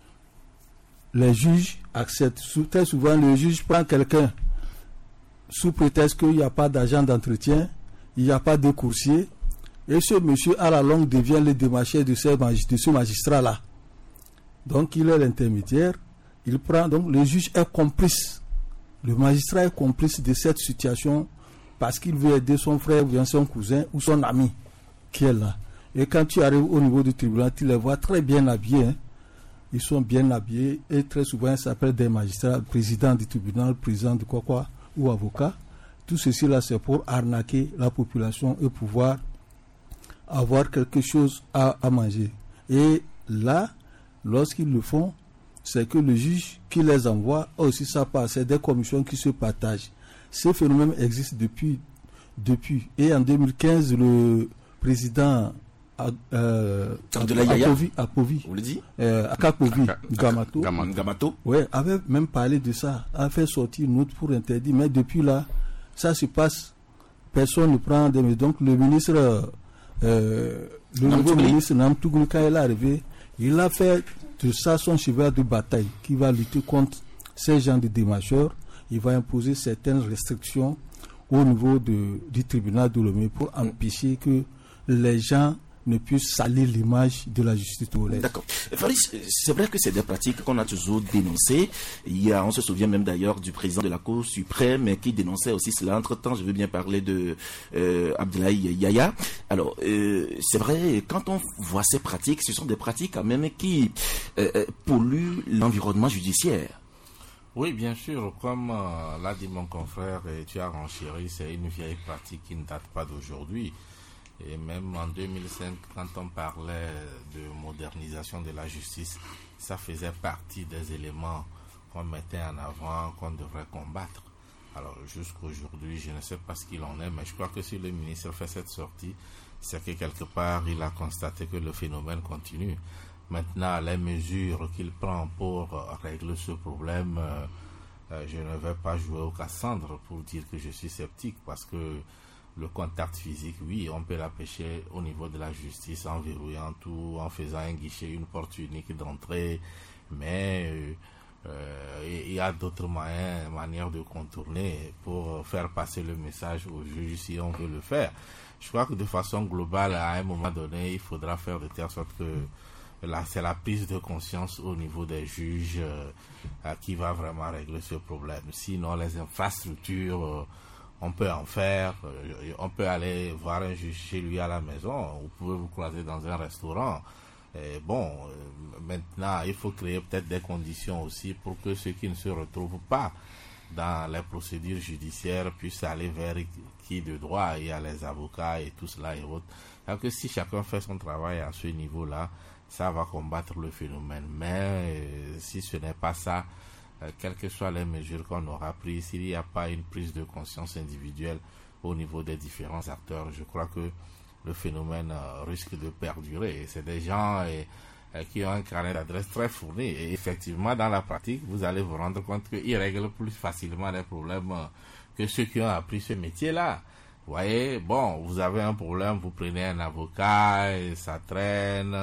Speaker 7: les juges acceptent. Très souvent, le juge prend quelqu'un sous prétexte qu'il n'y a pas d'agent d'entretien, il n'y a pas de coursier, et ce monsieur, à la longue, devient le démarcheur de ce, magist- de ce magistrat-là. Donc, il est l'intermédiaire, il prend, donc le juge est complice. Le magistrat est complice de cette situation parce qu'il veut aider son frère ou bien son cousin ou son ami qui est là. Et quand tu arrives au niveau du tribunal, tu les vois très bien habillés. Hein. Ils sont bien habillés et très souvent, ils s'appellent des magistrats, président du tribunal, président de quoi quoi, ou avocat. Tout ceci là, c'est pour arnaquer la population et pouvoir avoir quelque chose à, à manger. Et là, lorsqu'ils le font, c'est que le juge qui les envoie aussi ça passe. C'est des commissions qui se partagent. Ce phénomène existe depuis, depuis. Et en deux mille quinze, le président euh, Apovi, Apovi,
Speaker 1: vous le dites
Speaker 7: euh, Akapovi Gamato,
Speaker 1: Gamato,
Speaker 7: ouais, avait même parlé de ça, a fait sortir une note pour interdire. Mais depuis là, ça se passe. Personne ne prend des mesures. Donc le ministre, euh, le nouveau ministre Namtougoul, quand il est arrivé, il a fait de ça son cheval de bataille qui va lutter contre ces gens de démarcheurs. Il va imposer certaines restrictions au niveau de, du tribunal de Lomé pour empêcher que les gens ne puissent salir l'image de la justice togolaise.
Speaker 1: D'accord. Faris, c'est vrai que c'est des pratiques qu'on a toujours dénoncées. Il y a, on se souvient même d'ailleurs du président de la Cour suprême qui dénonçait aussi cela. Entre-temps, je veux bien parler de euh, Abdoulaye Yaya. Alors, euh, c'est vrai, quand on voit ces pratiques, ce sont des pratiques quand même qui euh, polluent l'environnement judiciaire.
Speaker 4: Oui, bien sûr, comme euh, l'a dit mon confrère, et tu as renchéri, c'est une vieille pratique qui ne date pas d'aujourd'hui. Et même en deux mille cinq, quand on parlait de modernisation de la justice, ça faisait partie des éléments qu'on mettait en avant, qu'on devrait combattre. Alors jusqu'aujourd'hui, je ne sais pas ce qu'il en est, mais je crois que si le ministre fait cette sortie, c'est que quelque part, il a constaté que le phénomène continue. Maintenant, les mesures qu'il prend pour régler ce problème, euh, euh, je ne vais pas jouer au Cassandre pour dire que je suis sceptique, parce que le contact physique, oui, on peut l'empêcher au niveau de la justice en verrouillant tout, en faisant un guichet, une porte unique d'entrée, mais il euh, y a d'autres moyens, manières de contourner pour faire passer le message au juge si on veut le faire. Je crois que de façon globale, à un moment donné, il faudra faire de telle sorte que là, c'est la prise de conscience au niveau des juges euh, qui va vraiment régler ce problème. Sinon, les infrastructures, euh, on peut en faire, euh, on peut aller voir un juge chez lui à la maison, vous pouvez vous croiser dans un restaurant. Et bon, euh, maintenant, il faut créer peut-être des conditions aussi pour que ceux qui ne se retrouvent pas dans les procédures judiciaires puissent aller vers qui de droit. Il y a les avocats et tout cela et autres. Donc, si chacun fait son travail à ce niveau-là, ça va combattre le phénomène. Mais euh, si ce n'est pas ça, euh, quelles que soient les mesures qu'on aura prises, s'il n'y a pas une prise de conscience individuelle au niveau des différents acteurs, je crois que le phénomène euh, risque de perdurer. Et c'est des gens euh, euh, qui ont un carnet d'adresse très fourni. Et effectivement, dans la pratique, vous allez vous rendre compte qu'ils règlent plus facilement les problèmes euh, que ceux qui ont appris ce métier-là. Vous voyez, bon, vous avez un problème, vous prenez un avocat, et ça traîne,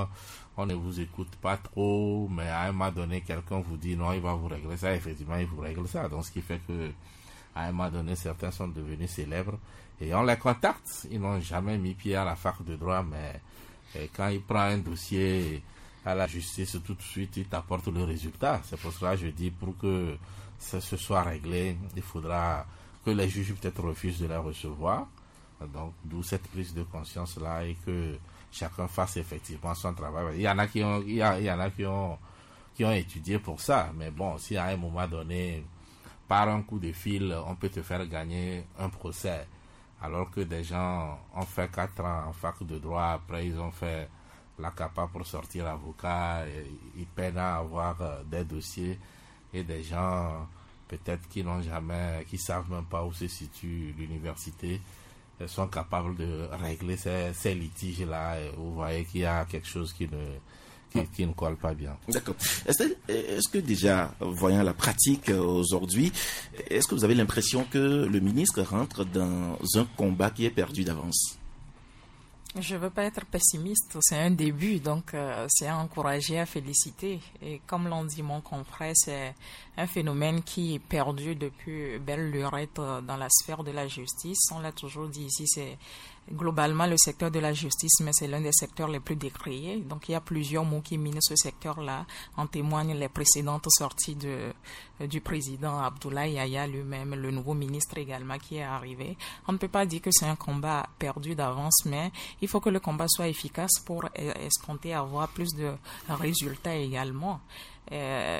Speaker 4: on ne vous écoute pas trop, mais à un moment donné, quelqu'un vous dit non, il va vous régler ça, effectivement, il vous règle ça. Donc, ce qui fait que, à un moment donné, certains sont devenus célèbres et on les contacte. Ils n'ont jamais mis pied à la fac de droit, mais Et quand il prend un dossier à la justice, tout de suite, il t'apporte le résultat. C'est pour cela que je dis, pour que ça se soit réglé, il faudra que les juges peut-être refusent de la recevoir. Donc, d'où cette prise de conscience-là et que chacun fasse effectivement son travail. Il y en a qui ont, il y, a, il y en a qui ont, qui ont étudié pour ça. Mais bon, si à un moment donné, par un coup de fil, on peut te faire gagner un procès, alors que des gens ont fait quatre ans en fac de droit, après ils ont fait la CAPA pour sortir avocat, et ils peinent à avoir des dossiers, et des gens peut-être qui n'ont jamais, qui savent même pas où se situe l'université, sont capables de régler ces, ces litiges-là. Et vous voyez qu'il y a quelque chose qui ne, qui, qui ne colle pas bien.
Speaker 1: D'accord. Est-ce, est-ce que déjà, voyant la pratique aujourd'hui, est-ce que vous avez l'impression que le ministre rentre dans un combat qui est perdu d'avance?
Speaker 5: Je ne veux pas être pessimiste, c'est un début, donc euh, c'est à encourager, à féliciter. Et comme l'ont dit mon confrère, c'est un phénomène qui est perdu depuis belle lurette dans la sphère de la justice. On l'a toujours dit ici, c'est globalement le secteur de la justice, mais c'est l'un des secteurs les plus décriés. Donc il y a plusieurs mots qui minent ce secteur-là. En témoignent les précédentes sorties de, du président Abdoulaye Yahya lui-même, le nouveau ministre également qui est arrivé. On ne peut pas dire que c'est un combat perdu d'avance, mais il faut que le combat soit efficace pour escompter avoir plus de résultats également. Euh,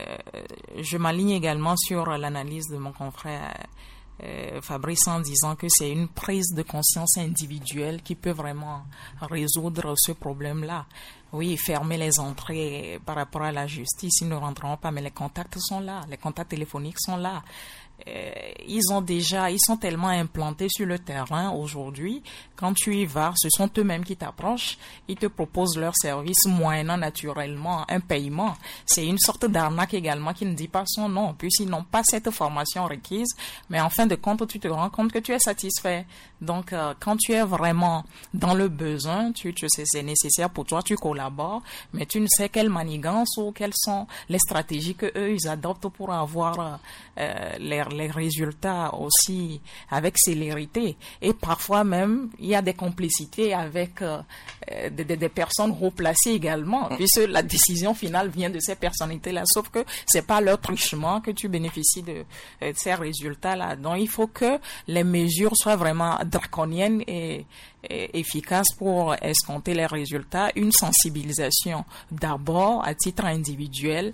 Speaker 5: je m'aligne également sur l'analyse de mon confrère Euh, Fabrice en disant que c'est une prise de conscience individuelle qui peut vraiment résoudre ce problème-là. Oui, fermer les entrées par rapport à la justice, ils ne rentreront pas, mais les contacts sont là, les contacts téléphoniques sont là. Euh, ils ont déjà, ils sont tellement implantés sur le terrain aujourd'hui. Quand tu y vas, ce sont eux-mêmes qui t'approchent. Ils te proposent leur service moyennant naturellement un paiement. C'est une sorte d'arnaque également qui ne dit pas son nom, puisqu'ils n'ont pas cette formation requise. Mais en fin de compte, tu te rends compte que tu es satisfait. Donc, euh, quand tu es vraiment dans le besoin, tu, tu sais, c'est nécessaire pour toi, tu collabores, mais tu ne sais quelle manigance ou quelles sont les stratégies que eux ils adoptent pour avoir euh, les les résultats aussi avec célérité. Et parfois même, il y a des complicités avec euh, des, des personnes haut placées également, puisque la décision finale vient de ces personnalités-là. Sauf que c'est pas leur truchement que tu bénéficies de, de ces résultats-là. Donc, il faut que les mesures soient vraiment draconiennes et efficace pour escompter les résultats, une sensibilisation d'abord à titre individuel,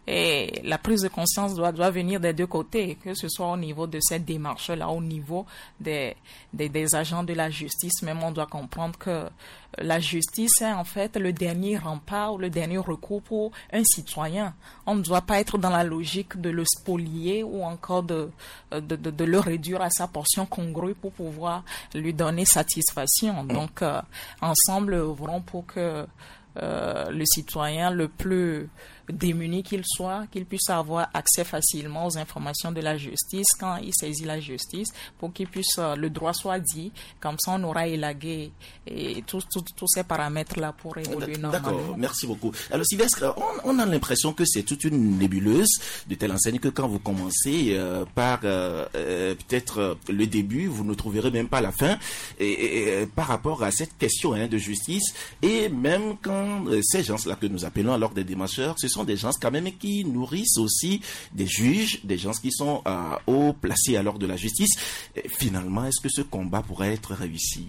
Speaker 5: et la prise de conscience doit, doit venir des deux côtés, que ce soit au niveau de cette démarche-là, au niveau des, des, des agents de la justice. Même on doit comprendre que la justice est en fait le dernier rempart, le dernier recours pour un citoyen. On ne doit pas être dans la logique de le spolier ou encore de, de, de, de le réduire à sa portion congrue pour pouvoir lui donner satisfaction. Donc, euh, ensemble, œuvrons pour que euh, le citoyen le plus démuni qu'il soit, qu'il puisse avoir accès facilement aux informations de la justice quand il saisit la justice, pour qu'il puisse, euh, le droit soit dit, comme ça on aura élagué et tous tous tous ces paramètres-là pour évoluer normalement.
Speaker 1: D'accord, merci beaucoup. Alors Sylvestre, on, on a l'impression que c'est toute une nébuleuse, de telle enseigne que quand vous commencez euh, par euh, euh, peut-être euh, le début, vous ne trouverez même pas la fin, et, et, et par rapport à cette question hein, de justice, et même quand euh, ces gens-là que nous appelons alors des démarcheurs, ce sont des gens quand même qui nourrissent aussi des juges, des gens qui sont euh, haut placés alors de la justice. Et finalement, est-ce que ce combat pourrait être réussi?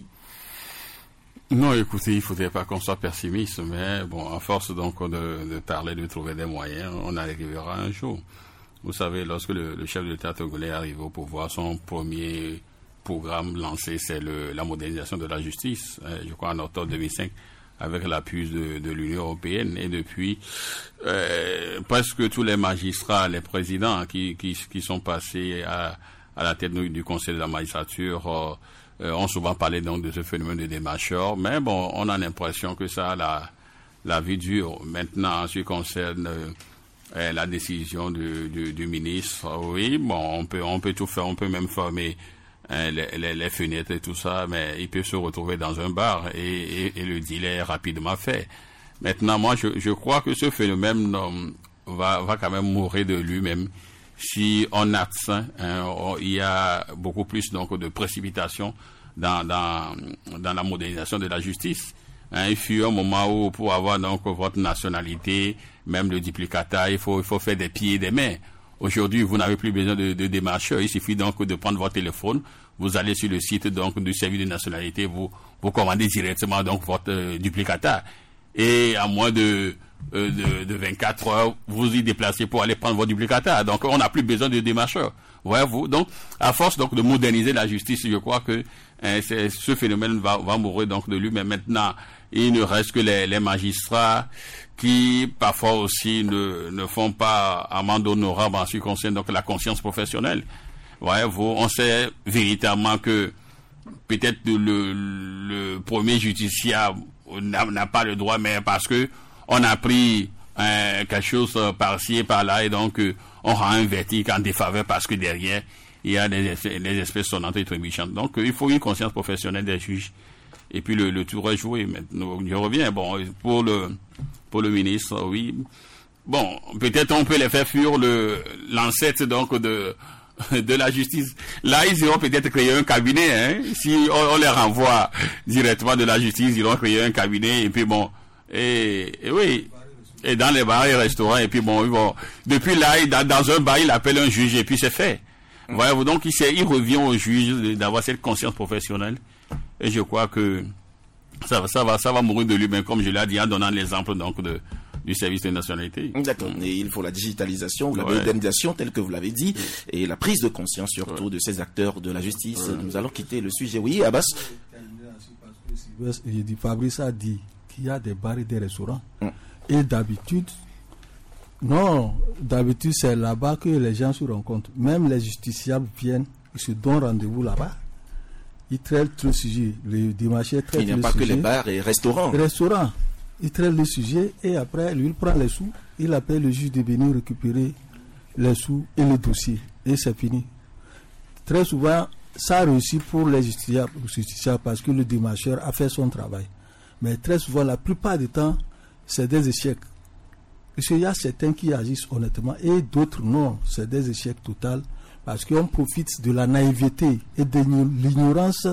Speaker 6: Non, écoutez, il ne faudrait pas qu'on soit pessimiste, mais bon, à force donc de, de parler, de trouver des moyens, on arrivera un jour. Vous savez, lorsque le, le chef de l'État togolais est arrivé au pouvoir, son premier programme lancé, c'est le, la modernisation de la justice, hein, je crois en octobre deux mille cinq. Avec l'appui de, de l'Union européenne, et depuis euh, presque tous les magistrats, les présidents qui, qui, qui sont passés à, à la tête du, du Conseil de la magistrature euh, ont souvent parlé donc de ce phénomène de démarcheurs, mais bon, on a l'impression que ça a la, la vie dure. Maintenant, en ce qui concerne euh, la décision du, du, du ministre, oui, bon, on peut, on peut tout faire, on peut même former Hein, les, les, les fenêtres et tout ça, mais il peut se retrouver dans un bar et, et, et le deal est rapidement fait. Maintenant, moi, je, je crois que ce phénomène euh, va, va quand même mourir de lui-même si on atteint, hein, on, il y a beaucoup plus donc de précipitation dans, dans, dans la modernisation de la justice. Hein, il fut un moment où pour avoir donc votre nationalité, même le duplicata, il faut, il faut faire des pieds et des mains. Aujourd'hui, vous n'avez plus besoin de, de démarcheurs. Il suffit donc de prendre votre téléphone. Vous allez sur le site donc du service de nationalité, vous vous commandez directement donc votre euh, duplicata. Et à moins de, euh, de de vingt-quatre heures, vous y déplacez pour aller prendre votre duplicata. Donc on n'a plus besoin de démarcheurs. Voyez-vous. Donc à force donc de moderniser la justice, je crois que hein, c'est, ce phénomène va va mourir donc de lui. Mais maintenant, il ne reste que les, les magistrats qui parfois aussi ne ne font pas amende honorable en ce qui concerne donc la conscience professionnelle. Voyez-vous, on sait véritablement que peut-être le, le premier justiciable n'a, n'a pas le droit, mais parce que on a pris euh, quelque chose par-ci et par-là, et donc euh, on rend un verdict en défaveur parce que derrière il y a des, des espèces sonnantes et trébuchantes. Donc euh, il faut une conscience professionnelle des juges. Et puis le, le tour est joué. Maintenant, je reviens. Bon, pour le pour le ministre, oui. Bon, peut-être on peut les faire fuir le l'ancêtre donc de de la justice. Là, ils iront peut-être créer un cabinet, hein. Si on, on les renvoie directement de la justice, ils iront créer un cabinet, et puis bon, et, et oui, et dans les bars et restaurants, et puis bon, ils vont, depuis là, dans, dans un bar, il appelle un juge, et puis c'est fait. Mmh. Voyez-vous, donc, il, il revient au juge d'avoir cette conscience professionnelle, et je crois que ça, ça va, ça va mourir de lui-même, comme je l'ai dit, en donnant l'exemple, donc, de, du service de nationalité.
Speaker 1: D'accord. Et il faut la digitalisation, la modernisation, telle que vous l'avez dit, et la prise de conscience surtout ouais. de ces acteurs de la justice. Ouais. Nous allons quitter le sujet. Oui, Abbas.
Speaker 7: J'ai dit, Fabrice a dit qu'il y a des bars et des restaurants. Hum. Et d'habitude, non, d'habitude c'est là-bas que les gens se rencontrent. Même les justiciables viennent, ils se donnent rendez-vous là-bas. Ils traitent le sujet. Les démarcheurs traitent le sujet.
Speaker 1: Il n'y a pas
Speaker 7: sujet.
Speaker 1: que les bars et restaurants.
Speaker 7: Les restaurants. Il traite le sujet et après, lui, il prend les sous. Il appelle le juge de venir récupérer les sous et le dossier. Et c'est fini. Très souvent, ça réussit pour les justiciables, justiciables parce que le démarcheur a fait son travail. Mais très souvent, la plupart du temps, c'est des échecs. Parce qu'il y a certains qui agissent honnêtement et d'autres non. C'est des échecs totaux parce qu'on profite de la naïveté et de l'ignorance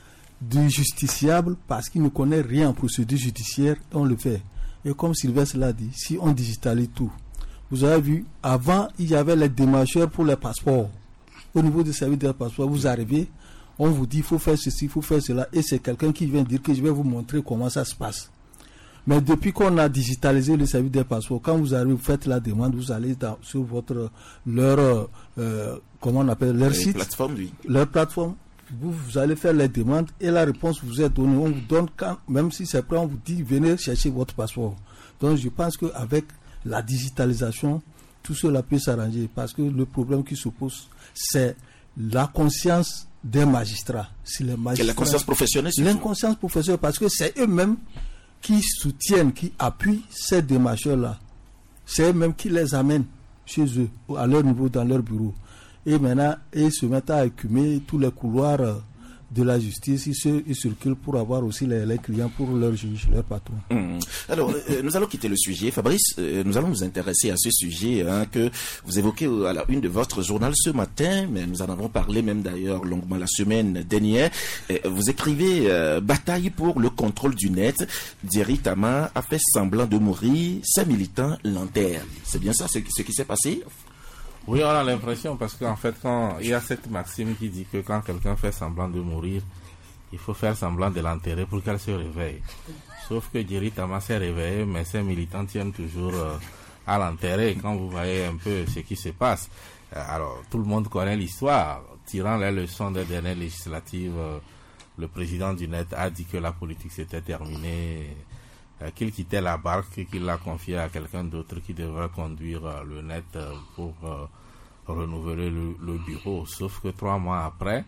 Speaker 7: du justiciable parce qu'il ne connaît rien en procédure judiciaire, on le fait. Et comme Sylvestre l'a dit, si on digitalise tout, vous avez vu, avant il y avait les démarcheurs pour les passeports. Au niveau du service des passeports, vous arrivez, on vous dit il faut faire ceci, il faut faire cela, et c'est quelqu'un qui vient dire que je vais vous montrer comment ça se passe. Mais depuis qu'on a digitalisé le service des passeports, quand vous arrivez, vous faites la demande, vous allez dans, sur votre leur euh, comment on appelle leur site,
Speaker 1: plateforme, oui.
Speaker 7: leur plateforme. Vous, vous allez faire les demandes et la réponse vous est donnée. On vous donne, quand, même si c'est prêt, on vous dit venez chercher votre passeport. Donc je pense qu'avec la digitalisation, tout cela peut s'arranger parce que le problème qui se pose, c'est la conscience des magistrats. Si les magistrats,
Speaker 1: et la conscience professionnelle surtout.
Speaker 7: L'inconscience professionnelle, parce que c'est eux-mêmes qui soutiennent, qui appuient ces démarcheurs-là. C'est eux-mêmes qui les amènent chez eux, à leur niveau, dans leur bureau. Et maintenant, ils se mettent à écumer tous les couloirs de la justice. Ils, se, ils circulent pour avoir aussi les, les clients pour leur juge, leur patron.
Speaker 1: Mmh. Alors, euh, nous allons quitter le sujet. Fabrice, euh, nous allons nous intéresser à ce sujet hein, que vous évoquez à la une de votre journal ce matin, mais nous en avons parlé même d'ailleurs longuement la semaine dernière. Euh, vous écrivez euh, « Bataille pour le contrôle du net. Djerry Tama a fait semblant de mourir. Ses militants l'enterrent. » C'est bien ça, c'est ce qui s'est passé?
Speaker 4: Oui, on a l'impression parce qu'en fait, quand il y a cette maxime qui dit que quand quelqu'un fait semblant de mourir, il faut faire semblant de l'enterrer pour qu'elle se réveille. Sauf que Djerry Tama s'est réveillé, mais ses militants tiennent toujours euh, à l'enterrer. Quand vous voyez un peu ce qui se passe, euh, alors tout le monde connaît l'histoire. Tirant les leçons des dernières législatives, euh, le président du net a dit que la politique s'était terminée, euh, qu'il quittait la barque et qu'il l'a confiée à quelqu'un d'autre qui devrait conduire euh, le net euh, pour euh, renouveler le, le bureau. Sauf que trois mois après,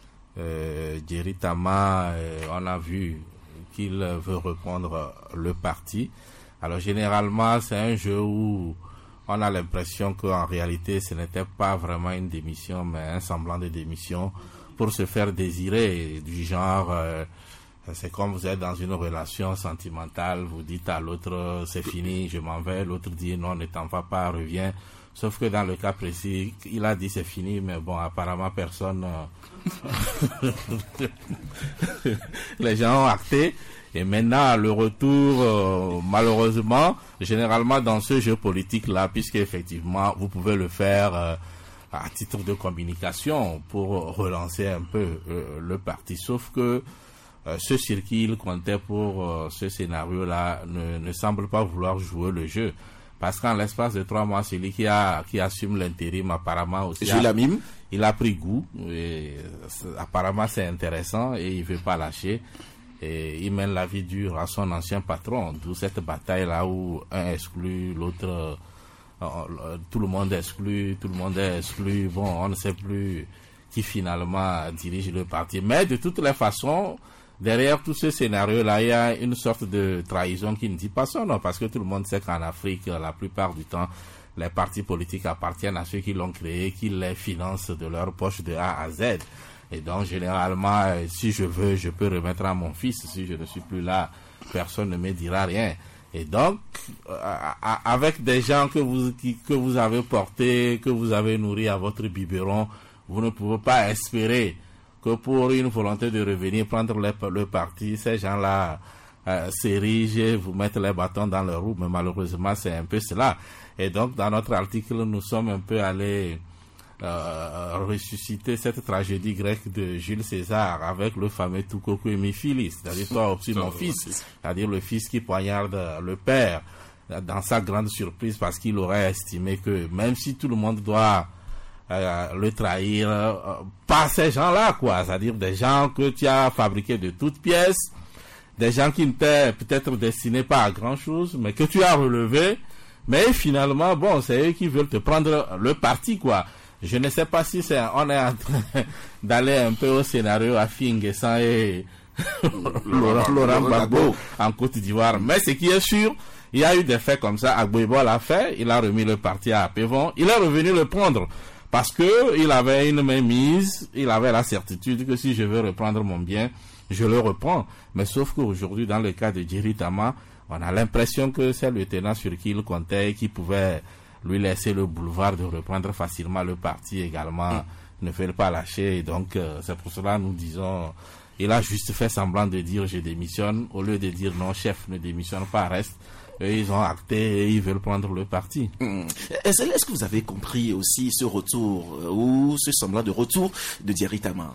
Speaker 4: euh, Djerry Tama, euh, on a vu qu'il veut reprendre le parti. Alors généralement, c'est un jeu où on a l'impression qu'en réalité, ce n'était pas vraiment une démission, mais un semblant de démission pour se faire désirer, du genre... Euh, c'est comme vous êtes dans une relation sentimentale, vous dites à l'autre c'est fini, je m'en vais, l'autre dit non, ne t'en vas pas, reviens, Sauf que dans le cas précis, il a dit c'est fini, mais bon, apparemment personne... Euh... les gens ont acté. Et maintenant, le retour, euh, malheureusement, généralement dans ce jeu politique-là, puisque effectivement, vous pouvez le faire euh, à titre de communication pour relancer un peu euh, le parti. Sauf que euh, ce sur qui il comptait pour euh, ce scénario-là ne, ne semble pas vouloir jouer le jeu. Parce qu'en l'espace de trois mois, celui qui a qui assume l'intérim apparemment aussi,
Speaker 1: Je la mime.
Speaker 4: Il a pris goût. Et, apparemment, c'est intéressant et il veut pas lâcher. Et il mène la vie dure à son ancien patron. D'où cette bataille-là où un exclut, l'autre, euh, tout le monde exclut, tout le monde est exclu. Bon, on ne sait plus qui finalement dirige le parti. Mais de toutes les façons, derrière tout ce scénario-là, il y a une sorte de trahison qui ne dit pas son nom, parce que tout le monde sait qu'en Afrique, la plupart du temps, les partis politiques appartiennent à ceux qui l'ont créé, qui les financent de leur poche de A à Z. Et donc, généralement, si je veux, je peux remettre à mon fils. Si je ne suis plus là, personne ne me dira rien. Et donc, euh, avec des gens que vous, qui, que vous avez portés, que vous avez nourris à votre biberon, vous ne pouvez pas espérer que pour une volonté de revenir prendre le, le parti, ces gens-là euh, s'érigent, vous mettent les bâtons dans les roues. Mais malheureusement, c'est un peu cela. Et donc, dans notre article, nous sommes un peu allés... Euh, ressusciter cette tragédie grecque de Jules César avec le fameux Toukoku Emiphilis, c'est-à-dire toi aussi mon fils, c'est-à-dire le fils qui poignarde le père, dans sa grande surprise parce qu'il aurait estimé que même si tout le monde doit euh, le trahir, euh, pas ces gens-là, quoi, c'est-à-dire des gens que tu as fabriqués de toutes pièces, des gens qui n'étaient peut-être destinés pas à grand-chose, mais que tu as relevés, mais finalement, bon, c'est eux qui veulent te prendre le parti, quoi. Je ne sais pas si c'est, on est en train d'aller un peu au scénario à Finguessan et Laurent, Laurent Gbagbo en Côte d'Ivoire. Mais ce qui est sûr, il y a eu des faits comme ça. Agbouibo l'a fait, il a remis le parti à Pévon, il est revenu le prendre parce que il avait une mainmise, il avait la certitude que si je veux reprendre mon bien, je le reprends. Mais sauf qu'aujourd'hui, dans le cas de Djeri Tama, on a l'impression que c'est le tenant sur qui il comptait et qui pouvait lui laisser le boulevard de reprendre facilement le parti également, mmh. ne fait pas lâcher. Et donc, euh, c'est pour cela nous disons, il a juste fait semblant de dire je démissionne, au lieu de dire non, chef, ne démissionne pas, reste. Et ils ont acté et ils veulent prendre le parti.
Speaker 1: Mmh. Est-ce, est-ce que vous avez compris aussi ce retour, euh, ou ce semblant de retour de Djeri Tama?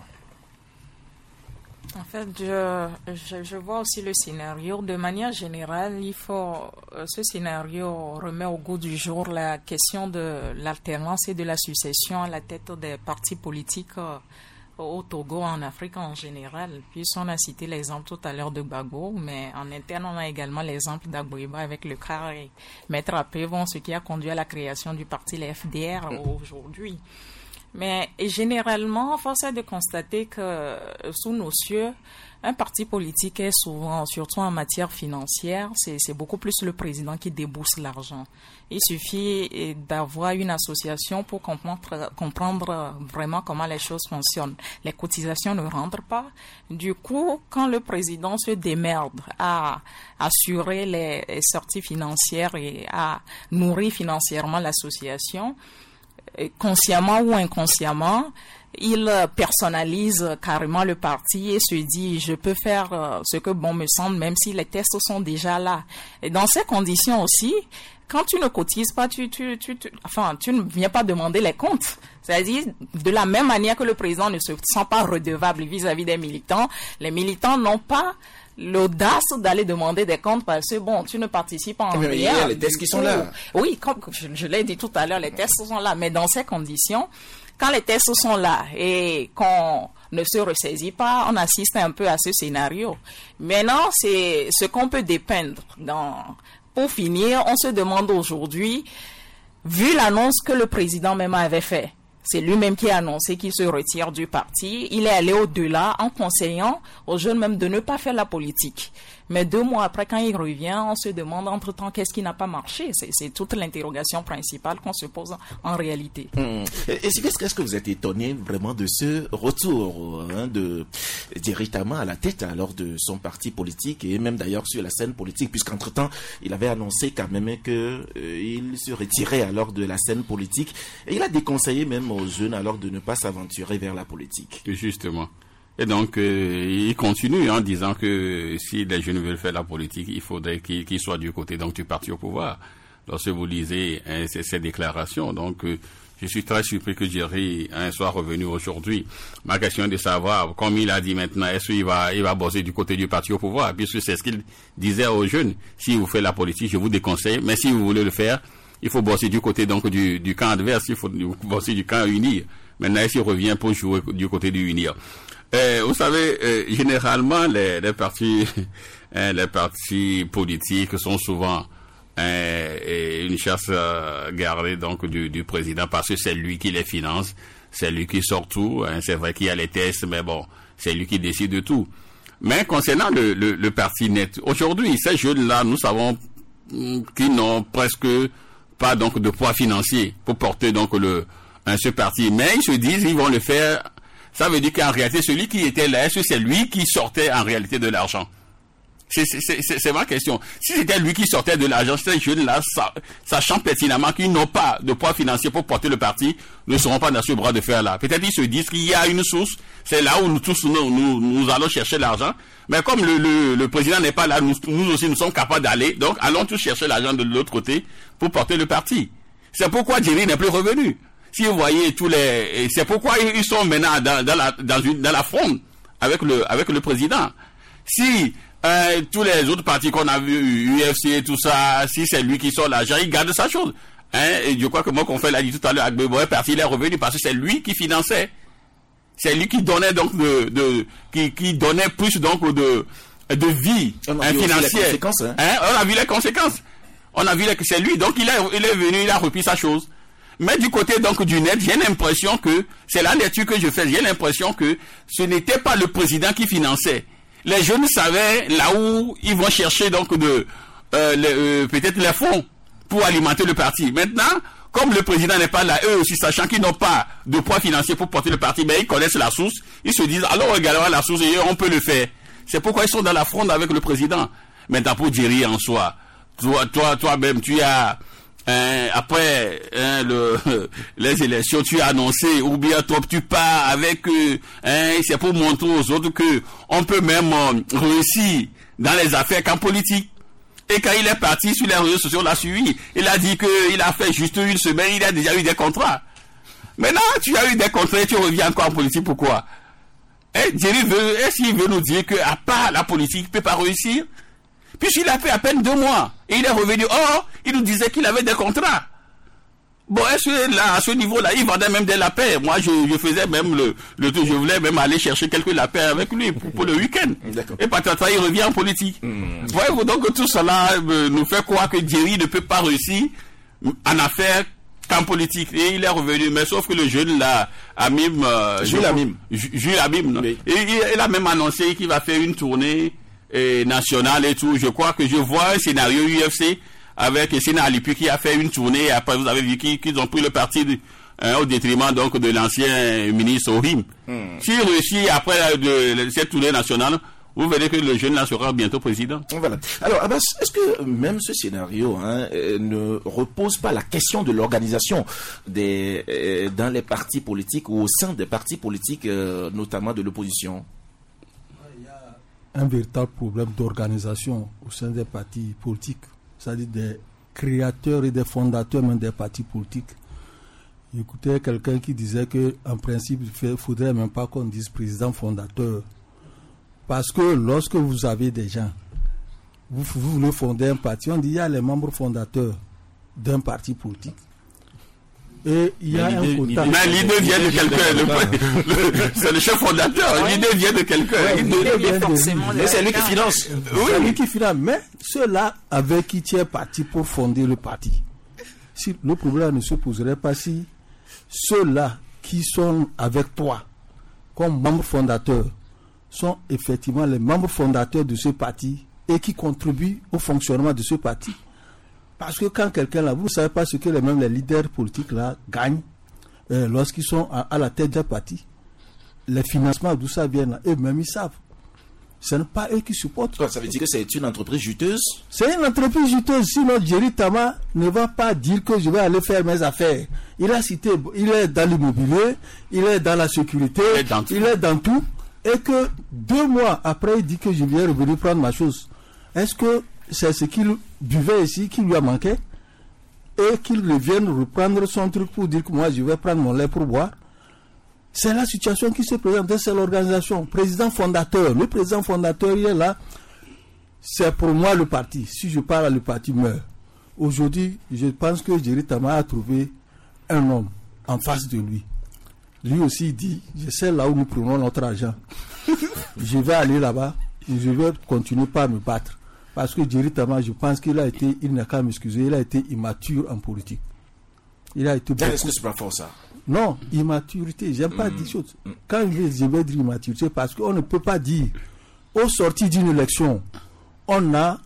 Speaker 5: En fait, je, je, je vois aussi le scénario. De manière générale, il faut, ce scénario remet au goût du jour la question de l'alternance et de la succession à la tête des partis politiques au Togo, en Afrique en général. Puis on a cité l'exemple tout à l'heure de Gbagbo, mais en interne, on a également l'exemple d'Agbouiba avec le cas et Maître Apévon, ce qui a conduit à la création du parti, le F D R, aujourd'hui. Mais généralement, force est de constater que sous nos cieux, un parti politique est souvent, surtout en matière financière, c'est, c'est beaucoup plus le président qui débourse l'argent. Il suffit d'avoir une association pour comprendre, comprendre vraiment comment les choses fonctionnent. Les cotisations ne rentrent pas. Du coup, quand le président se démerde à assurer les sorties financières et à nourrir financièrement l'association, consciemment ou inconsciemment, il personnalise carrément le parti et se dit je peux faire ce que bon me semble même si les tests sont déjà là. Et dans ces conditions aussi, quand tu ne cotises pas, tu, tu, tu, tu, enfin, tu ne viens pas demander les comptes. C'est-à-dire, de la même manière que le président ne se sent pas redevable vis-à-vis des militants, les militants n'ont pas l'audace d'aller demander des comptes parce que bon, tu ne participes pas en rien.
Speaker 1: Il y a les tests qui sont là.
Speaker 5: Oui, comme je, je l'ai dit tout à l'heure, les tests sont là. Mais dans ces conditions, quand les tests sont là et qu'on ne se ressaisit pas, on assiste un peu à ce scénario. Maintenant, c'est ce qu'on peut dépeindre. Dans... Pour finir, on se demande aujourd'hui, vu l'annonce que le président même avait fait, C'est lui-même qui a annoncé qu'il se retire du parti. Il est allé au-delà en conseillant aux jeunes même de ne pas faire la politique. Mais deux mois après, quand il revient, on se demande entre-temps qu'est-ce qui n'a pas marché. C'est, c'est toute l'interrogation principale qu'on se pose en réalité.
Speaker 1: Mmh. Et est-ce que vous êtes étonné vraiment de ce retour hein, de Jerry Tama à la tête alors de son parti politique et même d'ailleurs sur la scène politique, puisqu'entre-temps, il avait annoncé quand même qu'il euh, se retirait alors de la scène politique et il a déconseillé même aux jeunes alors de ne pas s'aventurer vers la politique.
Speaker 6: Justement. Et donc, euh, il continue en disant que si les jeunes veulent faire la politique, il faudrait qu'ils, qu'ils soient du côté donc du parti au pouvoir. Lorsque vous lisez hein, ces, ces déclarations, donc euh, je suis très surpris que Jerry hein, soit revenu aujourd'hui. Ma question est de savoir, comme il a dit maintenant, est-ce qu'il va, il va bosser du côté du parti au pouvoir, puisque c'est ce qu'il disait aux jeunes. Si vous faites la politique, je vous déconseille, mais si vous voulez le faire, il faut bosser du côté donc du, du camp adverse, il faut bosser du camp unir. Maintenant, il revient pour jouer du côté du unir. Euh, vous savez, euh, généralement, les, les partis, hein, les partis politiques sont souvent hein, une chasse euh, gardée donc du, du président parce que c'est lui qui les finance, c'est lui qui sort tout. Hein, c'est vrai qu'il y a les tests, mais bon, c'est lui qui décide de tout. Mais concernant le, le, le parti net, aujourd'hui, ces jeunes-là, nous savons qu'ils n'ont presque pas donc de poids financier pour porter donc le hein, ce parti, mais ils se disent ils vont le faire. Ça veut dire qu'en réalité, celui qui était là, est-ce que c'est lui qui sortait en réalité de l'argent? C'est, c'est, c'est, c'est ma question. Si c'était lui qui sortait de l'argent, ces jeunes-là, sachant pertinemment qu'ils n'ont pas de poids financier pour porter le parti, ne seront pas dans ce bras de fer-là. Peut-être ils se disent qu'il y a une source, c'est là où nous tous, nous, nous, nous allons chercher l'argent. Mais comme le, le, le président n'est pas là, nous, nous aussi, nous sommes capables d'aller. Donc, allons tous chercher l'argent de l'autre côté pour porter le parti. C'est pourquoi Jerry n'est plus revenu. Si vous voyez tous les, c'est pourquoi ils sont maintenant dans, dans la, dans une, dans la fronde avec le, avec le président. Si, euh, tous les autres partis qu'on a vus, U F C et tout ça, si c'est lui qui sort l'argent, il garde sa chose. Hein, et je crois que mon confrère l'a dit tout à l'heure, Agbebo est parti, il est revenu parce que c'est lui qui finançait. C'est lui qui donnait donc de, de, qui, qui donnait plus donc de, de vie,
Speaker 1: on a
Speaker 6: hein,
Speaker 1: vu
Speaker 6: financière.
Speaker 1: Les conséquences, hein.
Speaker 6: Hein, on a vu les conséquences. On a vu que c'est lui, donc il est, il est venu, il a repris sa chose. Mais du côté donc du net, j'ai l'impression que, c'est la lecture que je fais, j'ai l'impression que ce n'était pas le président qui finançait. Les jeunes savaient là où ils vont chercher donc de euh, les, euh, peut-être les fonds pour alimenter le parti. Maintenant, comme le président n'est pas là, eux aussi, sachant qu'ils n'ont pas de poids financier pour porter le parti, mais ils connaissent la source, ils se disent, alors regardons la source et on peut le faire. C'est pourquoi ils sont dans la fronde avec le président. Maintenant, pour Jerry en soi, toi, toi, toi-même, tu as... Hein, après hein, le, les élections, tu as annoncé, ou bien toi tu pars avec, euh, hein, c'est pour montrer aux autres que on peut même euh, réussir dans les affaires qu'en politique. Et quand il est parti sur les réseaux sociaux, on l'a suivi. Il a dit qu'il a fait juste une semaine, il a déjà eu des contrats. Maintenant, tu as eu des contrats et tu reviens encore en politique, pourquoi? Eh, Jerry veut, est-ce qu'il veut nous dire qu'à part la politique, il ne peut pas réussir? Puisqu'il a fait à peine deux mois. Et il est revenu. Oh, il nous disait qu'il avait des contrats. Bon, est-ce que là, à ce niveau-là, il vendait même des lapins? Moi, je, je faisais même le, le je voulais même aller chercher quelques lapins avec lui pour, pour le week-end. D'accord. Et patata, il revient en politique. Mmh. Voyez-vous, donc tout cela euh, nous fait croire que Jerry ne peut pas réussir en affaires qu'en politique. Et il est revenu. Mais sauf que le jeune, là, Amim... Euh,
Speaker 1: Jules Amim.
Speaker 6: Jules Amim, non? Oui. Et il, il a même annoncé qu'il va faire une tournée et national et tout. Je crois que je vois un scénario U F C avec Sina Alipi qui a fait une tournée et après vous avez vu qu'ils, qu'ils ont pris le parti de, hein, au détriment donc de l'ancien ministre Ohim. Hmm. S'il réussit après de, de cette tournée nationale, vous verrez que le jeune là sera bientôt président.
Speaker 1: Voilà. Alors Abbas, est-ce que même ce scénario hein, ne repose pas la question de l'organisation des euh, dans les partis politiques ou au sein des partis politiques, euh, notamment de l'opposition?
Speaker 7: Un véritable problème d'organisation au sein des partis politiques, c'est-à-dire des créateurs et des fondateurs même des partis politiques. J'écoutais quelqu'un qui disait qu'en principe, il ne faudrait même pas qu'on dise président fondateur. Parce que lorsque vous avez des gens, vous, vous voulez fonder un parti, on dit il y a les membres fondateurs d'un parti politique. Et il y a un quota.
Speaker 6: Mais l'idée vient de quelqu'un. C'est le chef fondateur. Ouais. L'idée vient de quelqu'un. Ouais,
Speaker 5: l'idée vient forcément de
Speaker 1: Mais c'est lui qui finance.
Speaker 7: Oui, c'est lui qui finance. Mais ceux-là avec qui tu es parti pour fonder le parti. Si le problème ne se poserait pas si ceux-là qui sont avec toi comme membres fondateurs sont effectivement les membres fondateurs de ce parti et qui contribuent au fonctionnement de ce parti. Parce que quand quelqu'un là, vous ne savez pas ce que les, même les leaders politiques là gagnent euh, lorsqu'ils sont à, à la tête d'un parti. Les financements d'où ça vient là, eux-mêmes ils savent. Ce n'est pas eux qui supportent.
Speaker 1: Ça veut dire que c'est une entreprise juteuse?
Speaker 7: C'est une entreprise juteuse. Sinon, Jerry Tama ne va pas dire que je vais aller faire mes affaires. Il a cité, il est dans l'immobilier, il est dans la sécurité, il est dans, il est dans tout. Et que deux mois après, il dit que je viens revenir prendre ma chose. Est-ce que c'est ce qu'il buvait ici qui lui a manqué? Et qu'il revienne reprendre son truc pour dire que moi, je vais prendre mon lait pour boire? C'est la situation qui se présente, c'est l'organisation. Président fondateur, le président fondateur, il est là. C'est pour moi le parti. Si je parle, le parti meurt. Aujourd'hui, je pense que Jerry Tama a trouvé un homme en face de lui. Lui aussi dit, je sais là où nous prenons notre argent. Je vais aller là-bas, je vais continuer par me battre. Parce que Jerry Tama, je pense qu'il a été, il n'a qu'à m'excuser, il a été immature en politique. Il a été beaucoup...
Speaker 1: Est-ce que c'est pas fort ça?
Speaker 7: Non, immaturité, j'aime pas dire choses. Quand je vais, je vais dire immaturité, parce qu'on ne peut pas dire, au sorti d'une élection, on a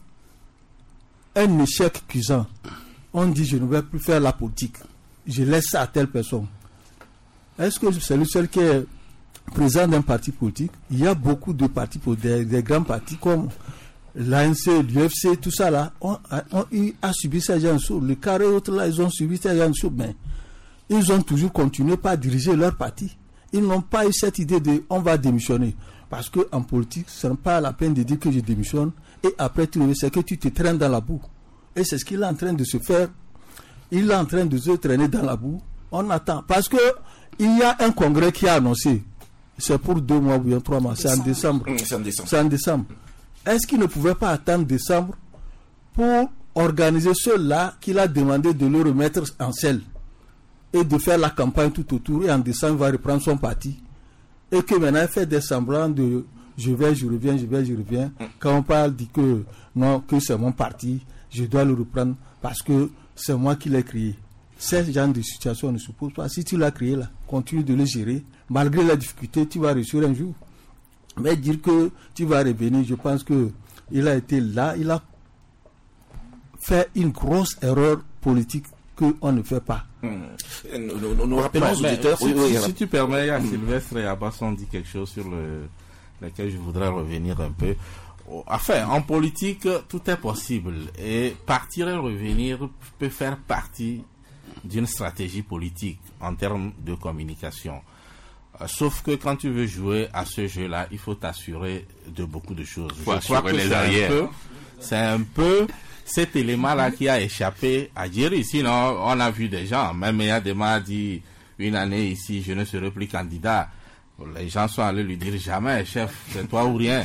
Speaker 7: un échec cuisant. On dit, je ne vais plus faire la politique. Je laisse ça à telle personne. Est-ce que c'est le seul qui est président d'un parti politique? Il y a beaucoup de partis, des, des grands partis comme l'A N C, l'U F C, tout ça là, on a, on a subi ça genre de choses. Le carré autres là, ils ont subi ça genre de choses, mais ils ont toujours continué par diriger leur parti. Ils n'ont pas eu cette idée de on va démissionner. Parce qu'en politique, ce n'est pas la peine de dire que je démissionne et après tu le c'est que tu te traînes dans la boue. Et c'est ce qu'il est en train de se faire. Il est en train de se traîner dans la boue. On attend. Parce que il y a un congrès qui a annoncé. C'est pour deux mois ou bien trois mois. C'est en décembre.
Speaker 1: C'est en décembre.
Speaker 7: C'est en décembre. Est-ce qu'il ne pouvait pas attendre décembre pour organiser ceux-là qu'il a demandé de le remettre en selle et de faire la campagne tout autour, et en décembre il va reprendre son parti, et que maintenant il fait des semblants de je vais, je reviens, je vais, je reviens. Quand on parle, dit que non, que c'est mon parti, je dois le reprendre parce que c'est moi qui l'ai créé. Ce genre de situation ne se pose pas. Si tu l'as créé là, continue de le gérer, malgré la difficulté, tu vas réussir un jour. Mais dire que tu vas revenir, je pense que il a été là, il a fait une grosse erreur politique qu'on ne fait pas.
Speaker 1: Mmh. Nous, nous, nous rappelons aux auditeurs.
Speaker 4: Si, oui, oui, si, si tu permets, il y a Sylvestre et Abbasson dit quelque chose sur le, lequel je voudrais revenir un peu. Enfin, en politique, tout est possible. Et partir et revenir peut faire partie d'une stratégie politique en termes de communication. Sauf que quand tu veux jouer à ce jeu-là, il faut t'assurer de beaucoup de choses.
Speaker 6: Faut je crois que les arrières.
Speaker 4: C'est un peu cet élément-là qui a échappé à Jerry. Sinon, on a vu des gens, même Yadema a dit une année ici, je ne serai plus candidat. Les gens sont allés lui dire jamais, chef, c'est toi ou rien.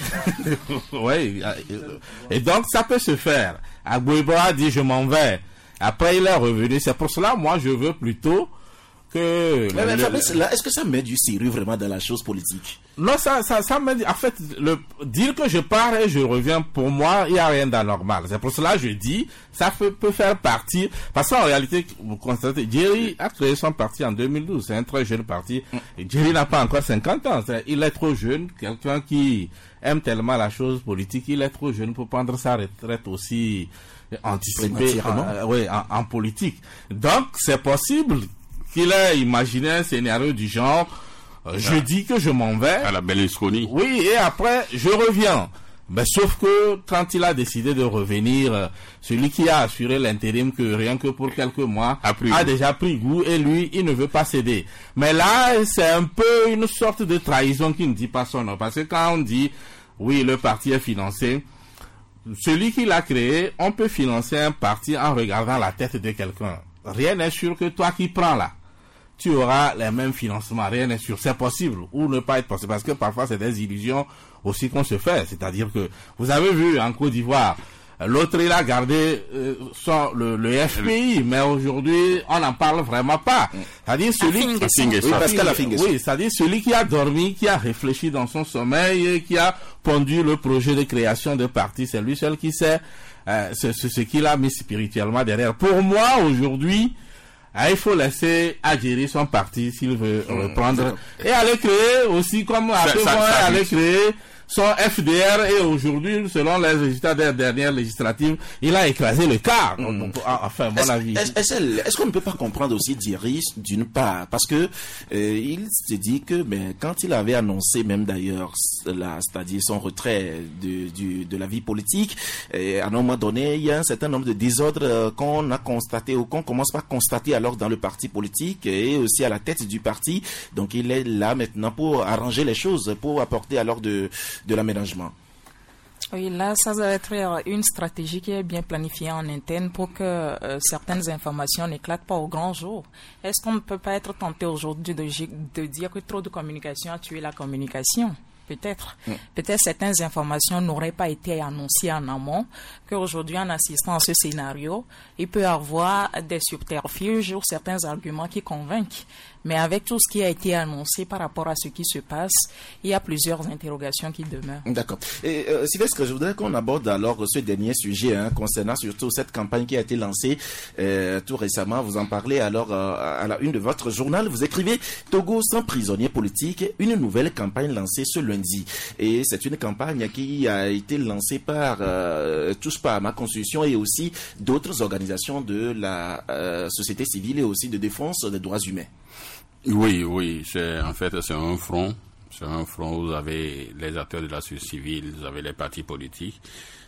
Speaker 4: Oui. Et donc, ça peut se faire. Agbouibo a dit, je m'en vais. Après, il est revenu. C'est pour cela, moi, je veux plutôt que...
Speaker 1: Mais, mais le, Fabrice, là, est-ce que ça met du sérieux vraiment dans la chose politique?
Speaker 4: Non, ça, ça, ça met... En fait, le, dire que je pars et je reviens, pour moi, il n'y a rien d'anormal. C'est pour cela que je dis, ça peut, peut faire partie... Parce qu'en réalité, vous constatez, Jerry a créé son parti en deux mille douze. C'est un très jeune parti. Et Jerry n'a pas encore cinquante ans. Il est trop jeune. Quelqu'un qui aime tellement la chose politique, il est trop jeune pour prendre sa retraite aussi anticipée en, oui, en, en politique. Donc, c'est possible qu'il ait imaginé un scénario du genre, euh, je ah. dis que je m'en vais.
Speaker 6: À la Berlusconi.
Speaker 4: Oui, et après, je reviens. Mais sauf que quand il a décidé de revenir, euh, celui qui a assuré l'intérim que rien que pour quelques mois
Speaker 6: a,
Speaker 4: a déjà pris goût, et lui, il ne veut pas céder. Mais là, c'est un peu une sorte de trahison qui ne dit pas son nom. Parce que quand on dit, oui, le parti est financé, celui qui l'a créé, on peut financer un parti en regardant la tête de quelqu'un. Rien n'est sûr que toi qui prends là, tu auras les mêmes financements. Rien n'est sûr. C'est possible ou ne pas être possible. Parce que parfois, c'est des illusions aussi qu'on se fait. C'est-à-dire que, vous avez vu en Côte d'Ivoire, l'autre, il a gardé euh, son, le, le F P I, mais aujourd'hui, on n'en parle vraiment pas. C'est-à-dire celui,
Speaker 1: oui,
Speaker 4: oui, c'est-à-dire celui qui a dormi, qui a réfléchi dans son sommeil, et qui a pondu le projet de création de parti, c'est lui seul qui sait euh, ce, ce, ce qu'il a mis spirituellement derrière. Pour moi, aujourd'hui, Ah, il faut laisser Adjeri son parti s'il veut mmh, reprendre. Et aller créer aussi, comme après moi, aller créer son F D R, et aujourd'hui, selon les résultats des dernières législatives, il a écrasé le quart. Mmh. Donc, enfin, mon avis.
Speaker 1: Est-ce, est-ce, est-ce qu'on ne peut pas comprendre aussi Djeri d'une part, parce que euh, il se dit que, ben, quand il avait annoncé même d'ailleurs, la, c'est-à-dire son retrait de, du, de la vie politique, et à un moment donné, il y a un certain nombre de désordres euh, qu'on a constaté ou qu'on commence par constater alors dans le parti politique et aussi à la tête du parti. Donc, il est là maintenant pour arranger les choses, pour apporter alors de de l'aménagement.
Speaker 5: Oui, là, ça doit être une stratégie qui est bien planifiée en interne pour que euh, certaines informations n'éclatent pas au grand jour. Est-ce qu'on ne peut pas être tenté aujourd'hui de, de dire que trop de communication a tué la communication? Peut-être. Mm. Peut-être certaines informations n'auraient pas été annoncées en amont, qu'aujourd'hui, en assistant à ce scénario, il peut y avoir des subterfuges ou certains arguments qui convainquent. Mais avec tout ce qui a été annoncé par rapport à ce qui se passe, il y a plusieurs interrogations qui demeurent.
Speaker 1: D'accord. Et euh, Sylvestre, je voudrais qu'on aborde alors ce dernier sujet hein, concernant surtout cette campagne qui a été lancée euh, tout récemment. Vous en parlez alors euh, à la une de votre journal. Vous écrivez « Togo sans prisonniers politiques, une nouvelle campagne lancée ce lundi ». Et c'est une campagne qui a été lancée par euh, Touche pas à ma constitution et aussi d'autres organisations de la euh, société civile et aussi de défense des droits humains.
Speaker 6: Oui, oui, c'est, en fait, c'est un front. C'est un front où vous avez les acteurs de la société civile, vous avez les partis politiques.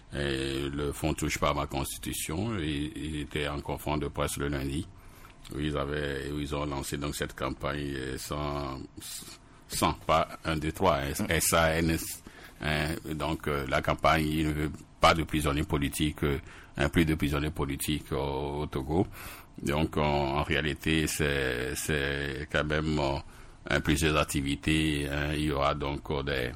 Speaker 6: Et le front Touche pas à ma constitution. Ils, ils étaient en conférence de presse le lundi, où ils avaient, où ils ont lancé donc cette campagne sans, sans pas un, deux, trois, S A N S. Hein, donc, euh, la campagne, il ne veut pas de prisonniers politiques, euh, un plus de prisonniers politiques au, au Togo. Donc, en, en réalité, c'est, c'est quand même euh, plusieurs activités. Hein. Il y aura donc euh, des,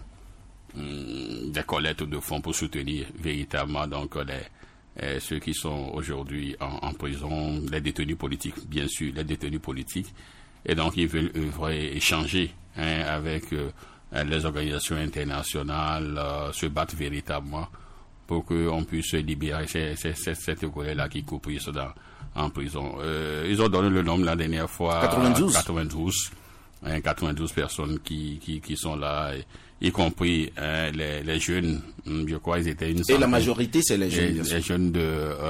Speaker 6: hum, des collectes de fonds pour soutenir véritablement donc les, euh, ceux qui sont aujourd'hui en, en prison, les détenus politiques, bien sûr, les détenus politiques. Et donc, ils veulent œuvrer, échanger hein, avec euh, les organisations internationales, euh, se battre véritablement pour qu'on puisse libérer ces, ces, ces, ces Togolais-là qui coupent dans en prison. Euh, ils ont donné le nombre la dernière fois.
Speaker 1: quatre-vingt-douze.
Speaker 6: quatre-vingt-douze. Hein, quatre-vingt-douze personnes qui, qui, qui sont là, y compris hein, les, les jeunes. Je crois ils étaient une centaine.
Speaker 1: Et la majorité, c'est les jeunes.
Speaker 6: Les, les jeunes de,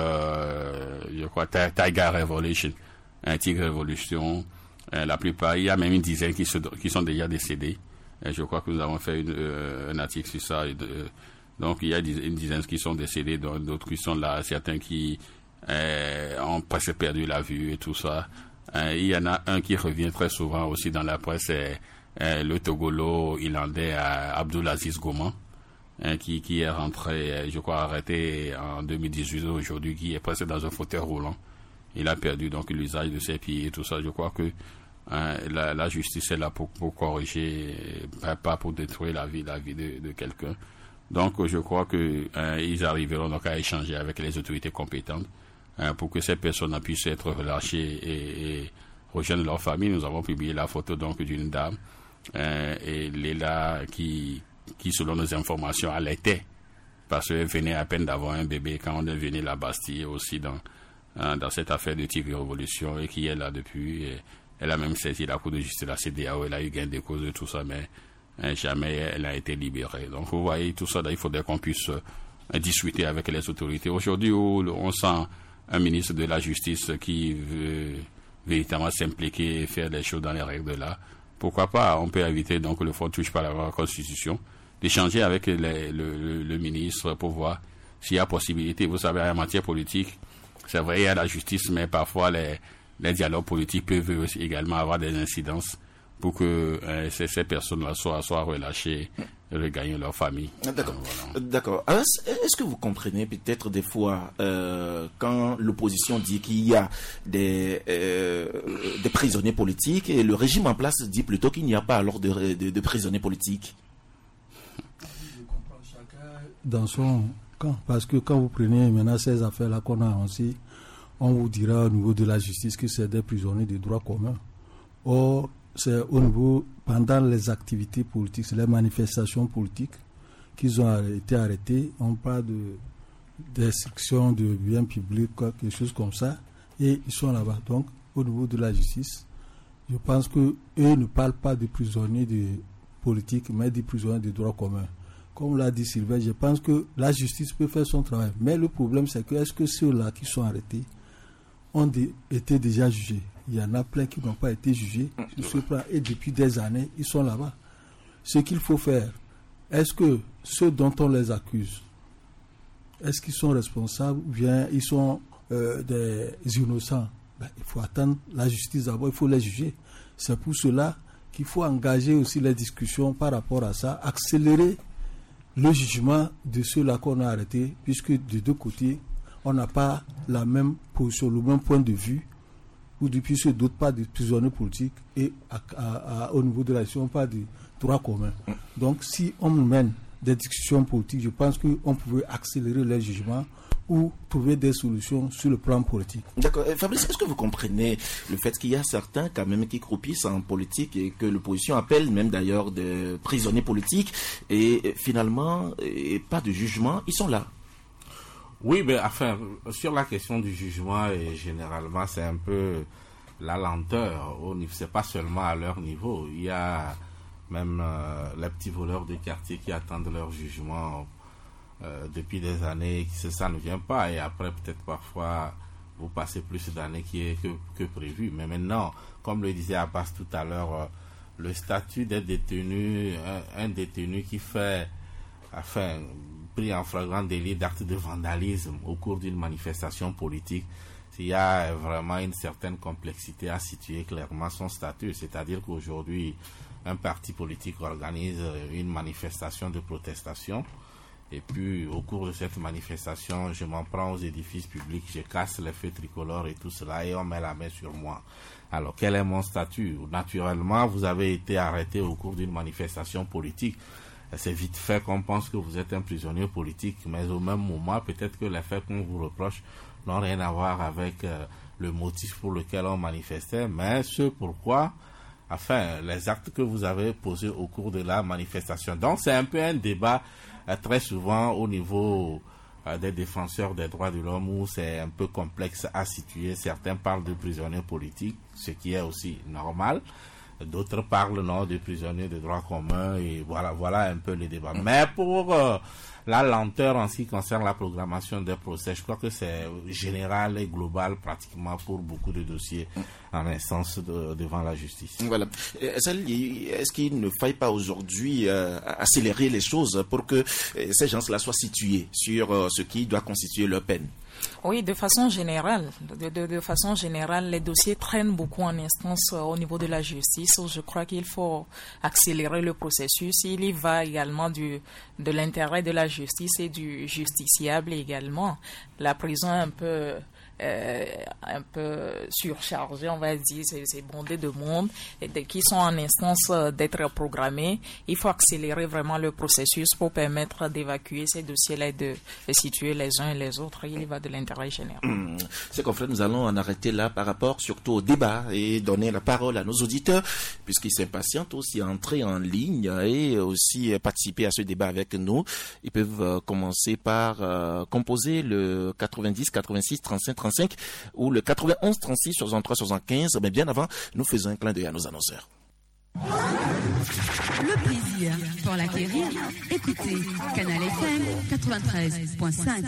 Speaker 6: euh, je crois, Tiger Revolution, hein, Tigre Révolution. Hein, la plupart, il y a même une dizaine qui, se, qui sont déjà décédés. Et je crois que nous avons fait une, euh, un article sur ça. Et de, donc, il y a une dizaine qui sont décédés, d'autres qui sont là, certains qui Euh, ont presque perdu la vue et tout ça. Euh, il y en a un qui revient très souvent aussi dans la presse, c'est euh, le Togolo-Irlandais euh, Abdulaziz Goman, hein, qui, qui est rentré, je crois, arrêté en deux mille dix-huit aujourd'hui, qui est presque dans un fauteuil roulant. Il a perdu donc l'usage de ses pieds et tout ça. Je crois que hein, la, la justice est là pour, pour corriger, pas pour détruire la vie, la vie de, de quelqu'un. Donc, je crois que hein, ils arriveront donc à échanger avec les autorités compétentes. Hein, pour que ces personnes puissent être relâchées et, et rejoindre leur famille. Nous avons publié la photo donc d'une dame, hein, et Léla qui, qui, selon nos informations, allaitait parce qu'elle venait à peine d'avoir un bébé quand on est venu la Bastille aussi dans, hein, dans cette affaire de Tigre Révolution et qui est là depuis. Et elle a même saisi la Cour de justice de la C D A O, elle a eu gain de cause de tout ça, mais hein, jamais elle a été libérée. Donc vous voyez, tout ça, là, il faudrait qu'on puisse euh, discuter avec les autorités. Aujourd'hui, on sent un ministre de la Justice qui veut véritablement s'impliquer et faire des choses dans les règles de l'art. Pourquoi pas, on peut inviter donc le Front Touche pas à la Constitution, d'échanger avec les, le, le, le ministre pour voir s'il y a possibilité. Vous savez, en matière politique, c'est vrai, il y a la justice, mais parfois les, les dialogues politiques peuvent aussi également avoir des incidences pour que euh, ces, ces personnes-là soient, soient relâchées et regagnent leur famille.
Speaker 1: D'accord.
Speaker 6: Euh, voilà.
Speaker 1: D'accord. Alors, est-ce que vous comprenez peut-être des fois euh, quand l'opposition dit qu'il y a des, euh, des prisonniers politiques et le régime en place dit plutôt qu'il n'y a pas alors de, de, de prisonniers politiques?
Speaker 7: Dans son camp, parce que quand vous prenez maintenant ces affaires-là qu'on a annoncées, on vous dira au niveau de la justice que c'est des prisonniers de droit commun. Or, c'est au niveau, pendant les activités politiques, les manifestations politiques qu'ils ont été arrêtés. On parle de destruction de biens publics, quelque chose comme ça, et ils sont là-bas. Donc, au niveau de la justice, je pense qu'eux ne parlent pas des prisonniers de politique, mais des prisonniers de droit commun. Comme l'a dit Sylvain, je pense que la justice peut faire son travail. Mais le problème, c'est que est-ce que ceux-là qui sont arrêtés ont de, été déjà jugés? Il y en a plein qui n'ont pas été jugés sur ce plan. Et depuis des années, ils sont là-bas. Ce qu'il faut faire, est-ce que ceux dont on les accuse, est-ce qu'ils sont responsables ou bien ils sont euh, des innocents? Ben, il faut attendre la justice d'abord, il faut les juger. C'est pour cela qu'il faut engager aussi les discussions par rapport à ça, accélérer le jugement de ceux-là qu'on a arrêtés, puisque de deux côtés, on n'a pas la même position, le même point de vue, ou depuis ce doute pas des prisonniers politiques, et à, à, à, au niveau de la justice, on parle de droit commun. Donc, si on mène des discussions politiques, je pense qu'on pouvait accélérer les jugements ou trouver des solutions sur le plan politique.
Speaker 1: D'accord. Fabrice, est-ce que vous comprenez le fait qu'il y a certains quand même qui croupissent en politique et que l'opposition appelle même d'ailleurs des prisonniers politiques et finalement, et pas de jugement, ils sont là?
Speaker 4: Oui, mais enfin, sur la question du jugement, et généralement, c'est un peu la lenteur. C'est pas seulement à leur niveau. Il y a même euh, les petits voleurs de quartier qui attendent leur jugement Euh, depuis des années, que ça ne vient pas, et après peut-être parfois vous passez plus d'années qui que, que prévu. Mais maintenant, comme le disait Abbas tout à l'heure, euh, le statut des détenus, un, un détenu qui fait, enfin, pris en flagrant délit d'acte de vandalisme au cours d'une manifestation politique, il y a vraiment une certaine complexité à situer clairement son statut. C'est-à-dire qu'aujourd'hui, un parti politique organise une manifestation de protestation. Et puis, au cours de cette manifestation, je m'en prends aux édifices publics, je casse les feux tricolores et tout cela, et on met la main sur moi. Alors, quel est mon statut? Naturellement, vous avez été arrêté au cours d'une manifestation politique. C'est vite fait qu'on pense que vous êtes un prisonnier politique, mais au même moment, peut-être que les faits qu'on vous reproche n'ont rien à voir avec euh, le motif pour lequel on manifestait, mais ce pourquoi, enfin, les actes que vous avez posés au cours de la manifestation. Donc, c'est un peu un débat très souvent au niveau euh, des défenseurs des droits de l'homme où c'est un peu complexe à situer. Certains parlent de prisonniers politiques, ce qui est aussi normal. D'autres parlent non de prisonniers de droit commun, et voilà, voilà un peu le débat. Mais pour euh, la lenteur en ce qui concerne la programmation des procès, je crois que c'est général et global pratiquement pour beaucoup de dossiers en instance de, devant la justice.
Speaker 1: Voilà. Est-ce qu'il ne faille pas aujourd'hui euh, accélérer les choses pour que euh, ces gens-là soient situés sur euh, ce qui doit constituer leur peine?
Speaker 5: Oui, de façon générale, de, de, de façon générale, les dossiers traînent beaucoup en instance euh, au niveau de la justice. Je crois qu'il faut accélérer le processus. Il y va également du, de l'intérêt de la justice et du justiciable également. La prison est un peu... Euh, un peu surchargé, on va dire, c'est, c'est bondé de monde et de, qui sont en instance euh, d'être programmés. Il faut accélérer vraiment le processus pour permettre d'évacuer ces dossiers-là et de les situer les uns et les autres. Il y va de l'intérêt général.
Speaker 1: Mmh. C'est qu'en fait, nous allons en arrêter là par rapport surtout au débat et donner la parole à nos auditeurs puisqu'ils s'impatientent aussi à entrer en ligne et aussi participer à ce débat avec nous. Ils peuvent euh, commencer par euh, composer le quatre-vingt-dix, quatre-vingt-six, trente-cinq, trente-cinq ou le quatre-vingt-onze, trente-six, soixante-trois, soixante-quinze. Mais bien avant, nous faisons un clin d'œil à nos annonceurs.
Speaker 8: Le plaisir pour l'acquérir. Écoutez Canal F M quatre-vingt-treize virgule cinq.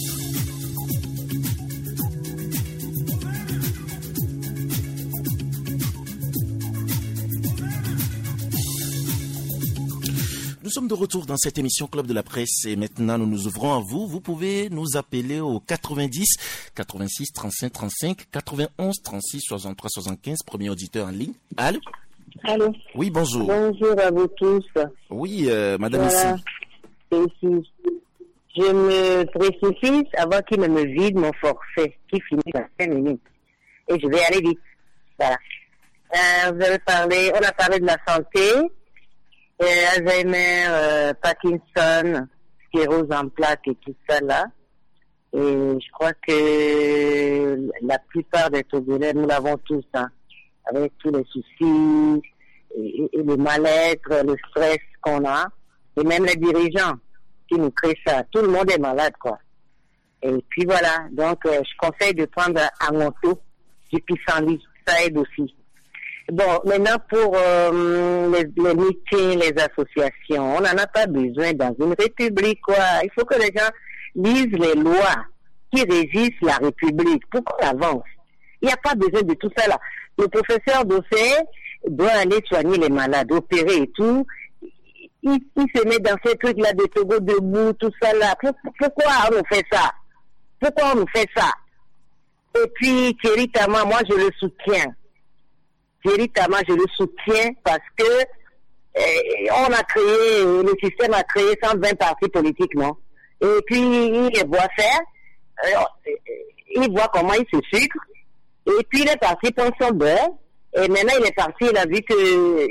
Speaker 1: Nous sommes de retour dans cette émission Club de la Presse et maintenant nous nous ouvrons à vous. Vous pouvez nous appeler au quatre-vingt-dix, quatre-vingt-six, trente-cinq, trente-cinq, quatre-vingt-onze, trente-six, soixante-trois, soixante-quinze. Premier auditeur en ligne. Allô?
Speaker 9: Allô?
Speaker 1: Oui, bonjour.
Speaker 9: Bonjour à vous tous.
Speaker 1: Oui, euh, madame
Speaker 9: voilà. Ici. Je me précipite avant qu'il ne me vide mon forfait qui finit dans cinq minutes. Et je vais aller vite. Voilà. Euh, vous avez parlé, on a parlé de la santé. Euh, Alzheimer, euh, Parkinson, sclérose en plaques et tout ça là. Et je crois que la plupart des Togolais, nous l'avons tous, hein, avec tous les soucis et, et le mal-être, le stress qu'on a, et même les dirigeants qui nous créent ça. Tout le monde est malade, quoi. Et puis voilà, donc euh, je conseille de prendre un moto du pissenlit. ça aide aussi. Bon, maintenant pour euh, les, les meetings, les associations, on n'en a pas besoin dans une république, quoi. Il faut que les gens lisent les lois qui régissent la république pour qu'on avance. Il n'y a pas besoin de tout ça là. Le professeur Dossé doit aller soigner les malades, opérer et tout. Il, il se met dans ces trucs là de Togo debout, tout ça là. Pourquoi on nous fait ça? Pourquoi on nous fait ça? Et puis Thierry Tama, moi je le soutiens. Thierry Tama, je le soutiens parce que eh, on a créé, le système a créé cent vingt partis politiques, non? Et puis il les voit faire, euh, il voit comment il se sucre. Et puis il est parti prendre son beurre. Et maintenant il est parti, il a vu que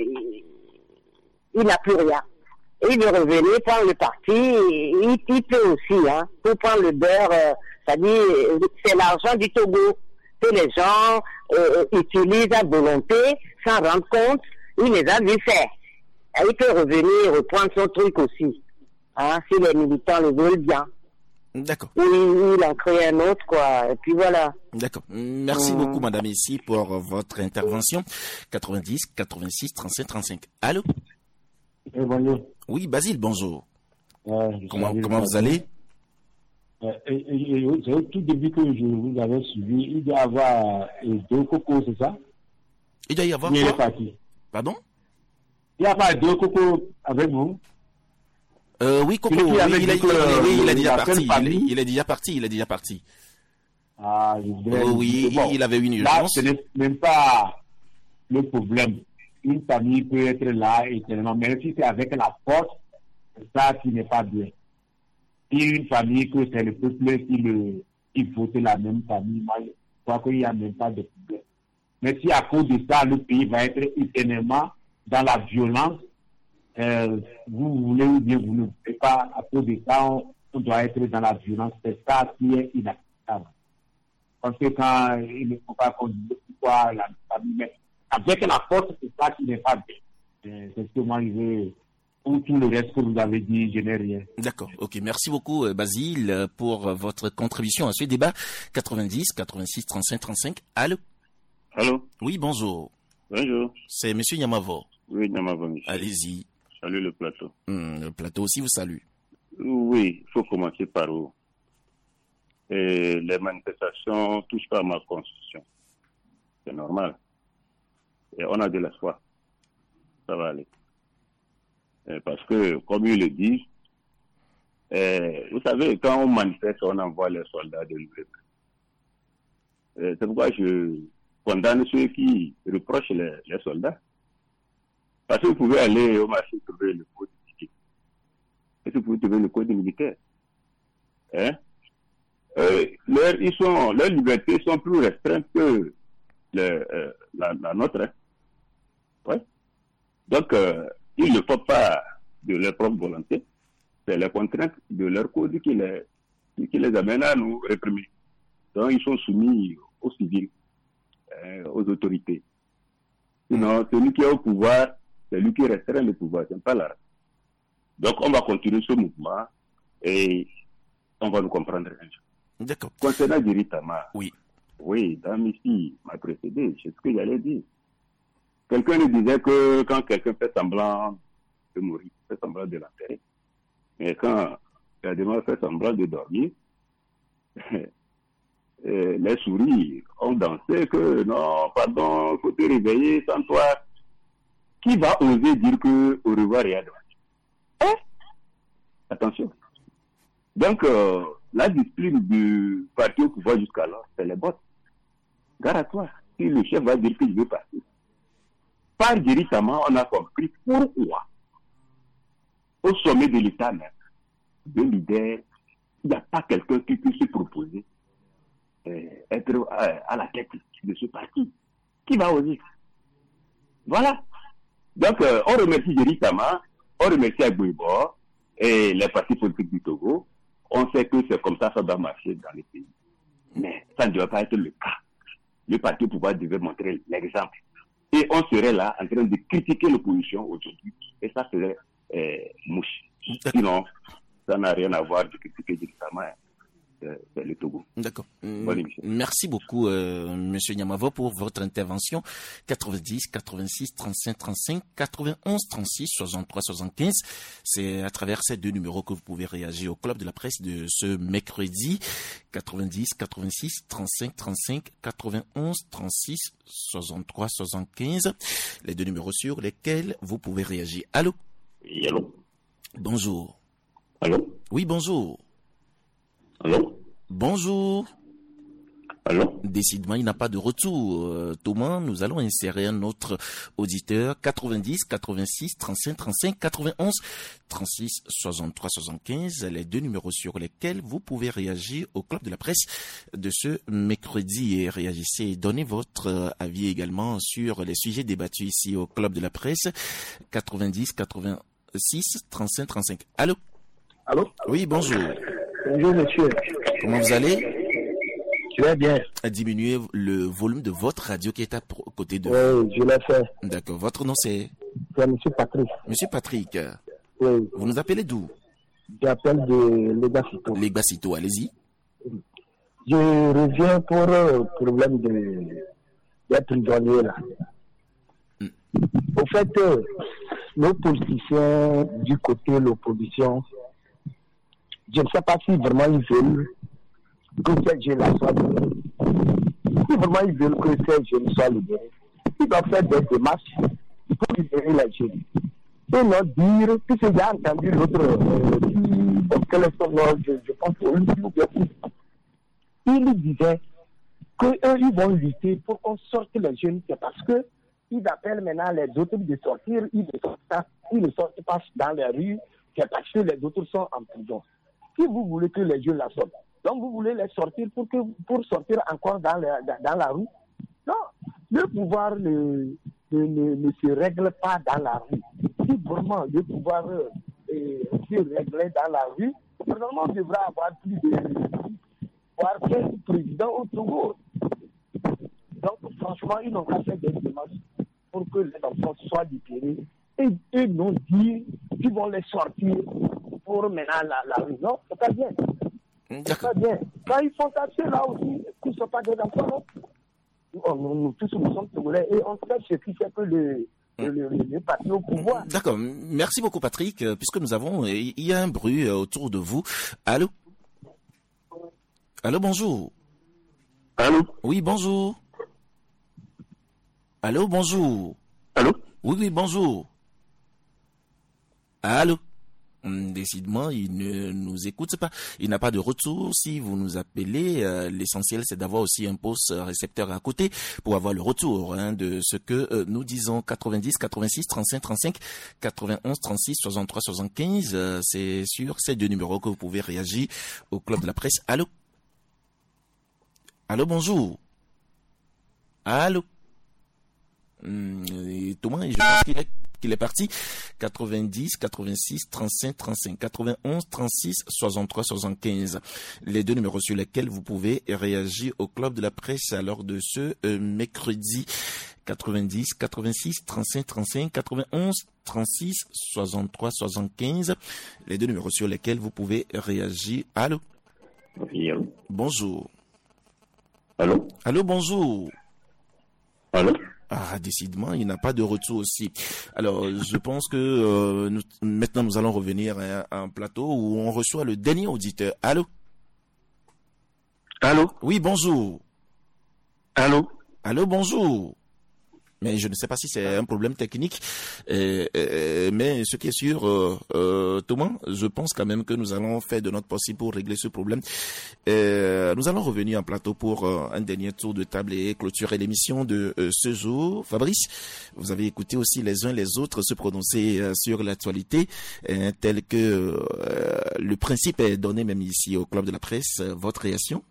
Speaker 9: il n'a plus rien. Et il veut revenir prendre le parti. Il, il peut aussi, hein, pour prendre le beurre. Euh, c'est-à-dire, c'est l'argent du Togo que les gens euh, utilisent à volonté, sans rendre compte. Il les a vu faire. Et il peut revenir reprendre son truc aussi, hein, si les militants le veulent bien.
Speaker 1: D'accord.
Speaker 9: Il, il en crée un autre, quoi. Et puis voilà.
Speaker 1: D'accord. Merci
Speaker 9: mmh.
Speaker 1: beaucoup, madame, ici, pour votre intervention. quatre-vingt-dix, quatre-vingt-six, trente-cinq, trente-cinq. Allô?
Speaker 10: Eh, bonjour.
Speaker 1: Oui, Basile, bonjour.
Speaker 10: Euh,
Speaker 1: comment comment vous allez?
Speaker 10: euh, et, et, et, C'est au tout début que je vous avais suivi. Il doit y avoir euh, deux cocos, c'est ça?
Speaker 1: Il doit y avoir
Speaker 10: Il
Speaker 1: quoi?
Speaker 10: est parti.
Speaker 1: Pardon?
Speaker 10: Il y a pas deux cocos avec vous?
Speaker 1: Euh, oui, Coco, oui, il, a, il, a,
Speaker 10: que,
Speaker 1: oui, il est déjà
Speaker 10: la
Speaker 1: parti. Il, il est déjà parti, il est déjà parti.
Speaker 10: Ah, je voudrais,
Speaker 1: oh, oui,
Speaker 10: bon,
Speaker 1: il avait une urgence.
Speaker 10: Là, ce n'est même pas le problème. Une famille peut être là éternellement, mais si c'est avec la force, c'est ça qui n'est pas bien. Si une famille, que c'est le peuple qui le, qui vote la même famille, moi, je crois qu'il n'y a même pas de problème. Mais si à cause de ça, le pays va être éternellement dans la violence, euh, vous voulez ou bien vous ne voulez pas, à cause de ça, on, on doit être dans la violence. C'est ça qui est inacceptable. Parce que quand il ne faut pas qu'on dise pourquoi la famille, mais avec la force, c'est ça qui n'est pas bien. C'est ce que moi je veux. Pour tout le reste que vous avez dit, je n'ai rien.
Speaker 1: D'accord. Ok. Merci beaucoup, Basile, pour votre contribution à ce débat. quatre-vingt-dix, quatre-vingt-six, trente-cinq, trente-cinq. Allô?
Speaker 11: Allô?
Speaker 1: Oui, bonjour.
Speaker 11: Bonjour.
Speaker 1: C'est monsieur Nyamavo.
Speaker 11: Oui, Nyamavo, monsieur.
Speaker 1: Allez-y.
Speaker 11: Salut le plateau.
Speaker 1: Hum, le plateau aussi vous salue.
Speaker 11: Oui, il faut commencer par où? Et les manifestations ne touchent pas à ma constitution. C'est normal. Et on a de l'espoir. Ça va aller. Et parce que, comme ils le disent, et, vous savez, quand on manifeste, on envoie les soldats de l'U E P. C'est pourquoi je condamne ceux qui reprochent les, les soldats. Parce que vous pouvez aller au marché trouver le code militaire. Et vous pouvez trouver le code militaire. Hein? Euh, leur, ils sont, leurs libertés sont plus restreintes que le, euh, la, la nôtre. Hein? Ouais. Donc, euh, ils ne font pas de leur propre volonté. C'est les contraintes de leur code qui les, qui les amènent à nous réprimer. Donc, ils sont soumis aux civils, euh, aux autorités. Sinon, celui qui est au pouvoir, c'est lui qui restreint le pouvoir, c'est pas là. Donc, on va continuer ce mouvement et on va nous comprendre un jour.
Speaker 1: D'accord.
Speaker 11: Concernant Thierry Tama,
Speaker 1: oui.
Speaker 11: Oui, Dame ici m'a précédé, c'est ce que j'allais dire. Quelqu'un nous disait que quand quelqu'un fait semblant de mourir, fait semblant de l'enterrer, mais quand Kadima fait semblant de dormir, les souris ont dansé que non, pardon, il faut te réveiller sans toi. Qui va oser dire que au revoir et à demain? Hein? Attention. Donc, euh, la discipline du parti au pouvoir jusqu'alors, c'est les bottes. Gare à toi. Si le chef va dire que je veux partir. Par directement, on a compris pourquoi. Au sommet de l'État même, de leader, il n'y a pas quelqu'un qui puisse se proposer euh, être euh, à la tête de ce parti. Qui va oser? Voilà. Donc, euh, on remercie Thierry Tama, on remercie Agbouibo et les partis politiques du Togo. On sait que c'est comme ça que ça doit marcher dans les pays. Mais ça ne doit pas être le cas. Le parti au pouvoir devait montrer l'exemple. Et on serait là en train de critiquer l'opposition aujourd'hui. Et ça serait euh, mouche. Sinon, ça n'a rien à voir de critiquer Thierry Tama. c'est, c'est le Togo.
Speaker 1: D'accord.
Speaker 11: Bonne émission.
Speaker 1: Merci beaucoup, euh, Monsieur Niamavo, pour votre intervention. quatre-vingt-dix, quatre-vingt-six, trente-cinq, trente-cinq, quatre-vingt-onze, trente-six, soixante-trois, soixante-quinze. C'est à travers ces deux numéros que vous pouvez réagir au Club de la Presse de ce mercredi. quatre-vingt-dix, quatre-vingt-six, trente-cinq, trente-cinq, quatre-vingt-onze, trente-six, soixante-trois, soixante-quinze. Les deux numéros sur lesquels vous pouvez réagir. Allô?
Speaker 11: Oui, allô?
Speaker 1: Bonjour.
Speaker 11: Allô?
Speaker 1: Oui, bonjour.
Speaker 11: Allô?
Speaker 1: Bonjour.
Speaker 11: Allô?
Speaker 1: Décidément, il n'a pas de retour. Euh, Thomas, nous allons insérer un autre auditeur. quatre-vingt-dix, quatre-vingt-six, trente-cinq, trente-cinq, quatre-vingt-onze, trente-six, soixante-trois, soixante-quinze. Les deux numéros sur lesquels vous pouvez réagir au Club de la Presse de ce mercredi. Et réagissez. Donnez votre euh, avis également sur les sujets débattus ici au Club de la Presse. quatre-vingt-dix, quatre-vingt-six, trente-cinq, trente-cinq. Allô?
Speaker 12: Allô?
Speaker 1: Oui, bonjour.
Speaker 12: Bonjour, monsieur.
Speaker 1: Comment vous allez?
Speaker 12: Tu vas bien?
Speaker 1: Diminuez le volume de votre radio qui est à côté de
Speaker 12: vous. Oui, je l'ai fait.
Speaker 1: D'accord. Votre nom c'est?
Speaker 12: C'est monsieur Patrick.
Speaker 1: Monsieur Patrick.
Speaker 12: Oui.
Speaker 1: Vous nous appelez d'où?
Speaker 12: J'appelle de Legbasito.
Speaker 1: Legbasito, allez-y.
Speaker 12: Je reviens pour le problème de, des prisonniers là. Mm. Au fait, euh, nos politiciens du côté de l'opposition, je ne sais pas si vraiment ils veulent que ces jeunes-là soient libérés. Si vraiment ils veulent que ces jeunes soient libérés, ils doivent faire des démarches pour libérer les jeunes. Et non dire, puisque j'ai entendu l'autre, euh, qui, bon, quel est son nom, je, je pense que lui, il disait qu'eux, ils vont lutter pour qu'on sorte les jeunes, c'est parce que ils appellent maintenant les autres de sortir, ils ne sortent pas, ils ne sortent pas dans les rues, c'est parce que les autres sont en prison. Si vous voulez que les jeunes la sortent, donc vous voulez les sortir pour, que, pour sortir encore dans la, dans la rue. Non, le pouvoir ne, ne, ne, ne se règle pas dans la rue. Si vraiment le pouvoir euh, se règle dans la rue, normalement on devra avoir plus de voire quinze présidents au Togo. Donc franchement, ils n'ont pas fait des démarches pour que les enfants soient libérés et eux non dire qu'ils vont les sortir pour maintenant la, la rue. Non, c'est pas bien. C'est pas bien. Quand ils font ça, ceux-là aussi, ils ne sont pas des enfants, non. Nous, nous tous, nous sommes Togolais et on sait ce qui fait que le, le, le, le parti au pouvoir.
Speaker 1: D'accord. Merci beaucoup, Patrick. Puisque nous avons, il y a un bruit autour de vous. Allô? Allô, bonjour.
Speaker 11: Allô?
Speaker 1: Oui, bonjour. Allô, bonjour.
Speaker 11: Allô?
Speaker 1: Oui, oui, bonjour. Allô? Décidément, il ne nous écoute pas. Il n'a pas de retour. Si vous nous appelez, euh, l'essentiel, c'est d'avoir aussi un poste récepteur à côté pour avoir le retour hein, de ce que euh, nous disons. quatre-vingt-dix, quatre-vingt-six, trente-cinq, trente-cinq, quatre-vingt-onze, trente-six, soixante-trois, soixante-quinze. Euh, c'est sur ces deux numéros que vous pouvez réagir au Club de la Presse. Allô? Allô, bonjour. Allô? Hum, Thomas, je pense qu'il est qu'il est parti. quatre-vingt-dix, quatre-vingt-six, trente-cinq, trente-cinq, quatre-vingt-onze, trente-six, soixante-trois, soixante-quinze. Les deux numéros sur lesquels vous pouvez réagir au Club de la Presse à l'heure de ce euh, mercredi. quatre-vingt-dix, quatre-vingt-six, trente-cinq, trente-cinq, quatre-vingt-onze, trente-six, soixante-trois, soixante-quinze. Les deux numéros sur lesquels vous pouvez réagir. Allô?
Speaker 11: Oui, allô?
Speaker 1: Bonjour.
Speaker 11: Allô?
Speaker 1: Allô, bonjour.
Speaker 11: Allô?
Speaker 1: Ah, décidément, il n'a pas de retour aussi. Alors, je pense que euh, nous, maintenant, nous allons revenir à, à un plateau où on reçoit le dernier auditeur. Allô?
Speaker 11: Allô?
Speaker 1: Oui, bonjour.
Speaker 11: Allô?
Speaker 1: Allô, bonjour. Mais je ne sais pas si c'est un problème technique. Euh, euh, mais ce qui est sûr, euh, euh, Thomas, je pense quand même que nous allons faire de notre possible pour régler ce problème. Euh, nous allons revenir en plateau pour euh, un dernier tour de table et clôturer l'émission de euh, ce jour. Fabrice, vous avez écouté aussi les uns les autres se prononcer euh, sur l'actualité, euh, tel que euh, le principe est donné même ici au Club de la Presse. Votre réaction?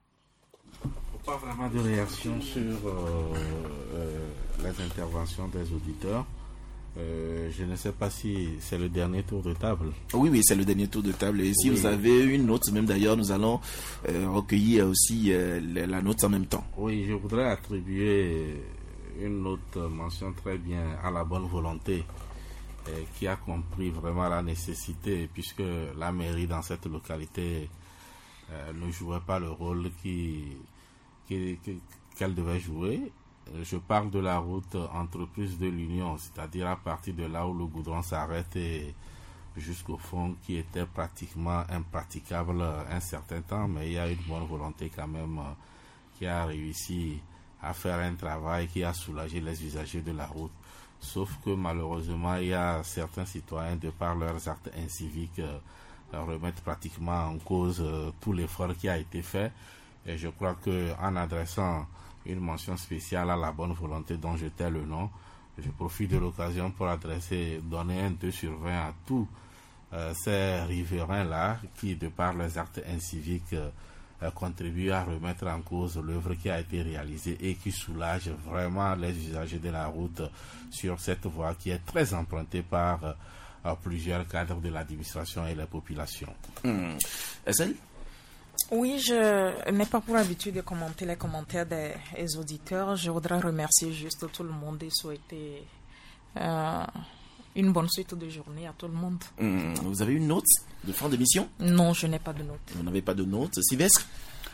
Speaker 4: Pas vraiment de réaction sur euh, euh, les interventions des auditeurs. Euh, je ne sais pas si c'est le dernier tour de table.
Speaker 1: Oui, oui, c'est le dernier tour de table. Et si oui. Vous avez une note, même d'ailleurs, nous allons euh, recueillir aussi euh, la note en même temps.
Speaker 4: Oui, je voudrais attribuer une note mention très bien à la bonne volonté euh, qui a compris vraiment la nécessité, puisque la mairie dans cette localité euh, ne jouait pas le rôle qui, qui, qui, qu'elle devait jouer. Je parle de la route entreprise de l'Union, c'est-à-dire à partir de là où le goudron s'arrête et jusqu'au fond, qui était pratiquement impraticable un certain temps, mais il y a une bonne volonté quand même euh, qui a réussi à faire un travail qui a soulagé les usagers de la route. Sauf que malheureusement, il y a certains citoyens, de par leurs actes inciviques, euh, remettent pratiquement en cause euh, tout l'effort qui a été fait. Et je crois que en adressant une mention spéciale à la bonne volonté dont je tais le nom, je profite de l'occasion pour adresser, donner un deux sur vingt à tous euh, ces riverains-là qui, de par les actes inciviques, euh, euh, contribuent à remettre en cause l'œuvre qui a été réalisée et qui soulage vraiment les usagers de la route sur cette voie qui est très empruntée par euh, plusieurs cadres de l'administration et la population.
Speaker 1: Mmh. Est-ce
Speaker 5: Oui, je n'ai pas pour habitude de commenter les commentaires des, des auditeurs. Je voudrais remercier juste tout le monde et souhaiter euh, une bonne suite de journée à tout le monde.
Speaker 1: Mmh, vous avez une note de fin d'émission?
Speaker 5: Non, je n'ai pas de note.
Speaker 1: Vous n'avez pas de note, Sylvestre?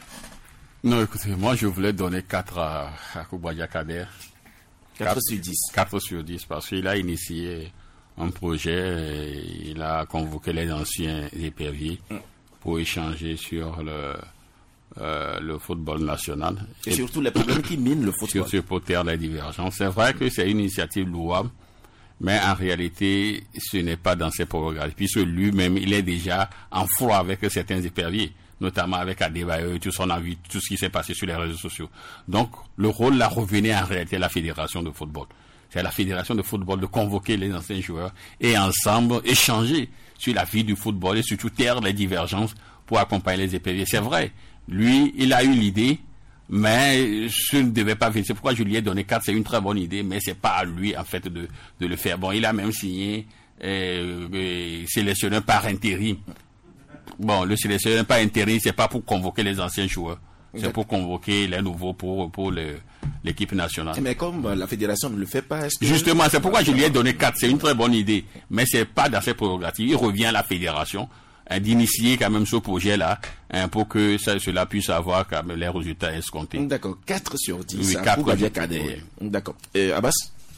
Speaker 6: Non, écoutez, moi je voulais donner quatre à, à Koubadia Kader.
Speaker 1: quatre sur dix.
Speaker 6: quatre sur dix, parce qu'il a initié un projet, et il a convoqué les anciens éperviers. Mmh. pour échanger sur le, euh, le football national.
Speaker 1: Et, et surtout les problèmes qui minent le football.
Speaker 6: Sur pour taire les divergences. C'est vrai que c'est une initiative louable, mais en réalité, ce n'est pas dans ses prérogatives. Puisque lui-même, il est déjà en froid avec certains éperviers, notamment avec Adebayo et tout ça. On a vu tout ce qui s'est passé sur les réseaux sociaux. Donc, le rôle là revenait en réalité à la fédération de football. C'est à la fédération de football de convoquer les anciens joueurs et ensemble échanger sur la vie du football et surtout taire les divergences pour accompagner les éperviers. C'est vrai, lui, il a eu l'idée, mais ce ne devait pas venir. C'est pourquoi je lui ai donné quatre, c'est une très bonne idée, mais c'est pas à lui, en fait, de, de le faire. Bon, il a même signé euh, euh, sélectionneur par intérim. Bon, le sélectionneur par intérim, c'est pas pour convoquer les anciens joueurs. C'est pour convoquer les nouveaux pour, pour le, l'équipe nationale.
Speaker 1: Mais comme la fédération ne le fait pas... Est-ce que...
Speaker 6: Justement, c'est pourquoi je lui ai donné quatre. C'est une très bonne idée. Mais c'est pas dans ses prérogatives. Il revient à la fédération hein, d'initier quand même ce projet-là hein, pour que ça, cela puisse avoir quand même les résultats escomptés.
Speaker 1: D'accord. quatre sur dix.
Speaker 6: Oui,
Speaker 1: hein,
Speaker 6: quatre
Speaker 1: pour oui. D'accord. Et Abbas?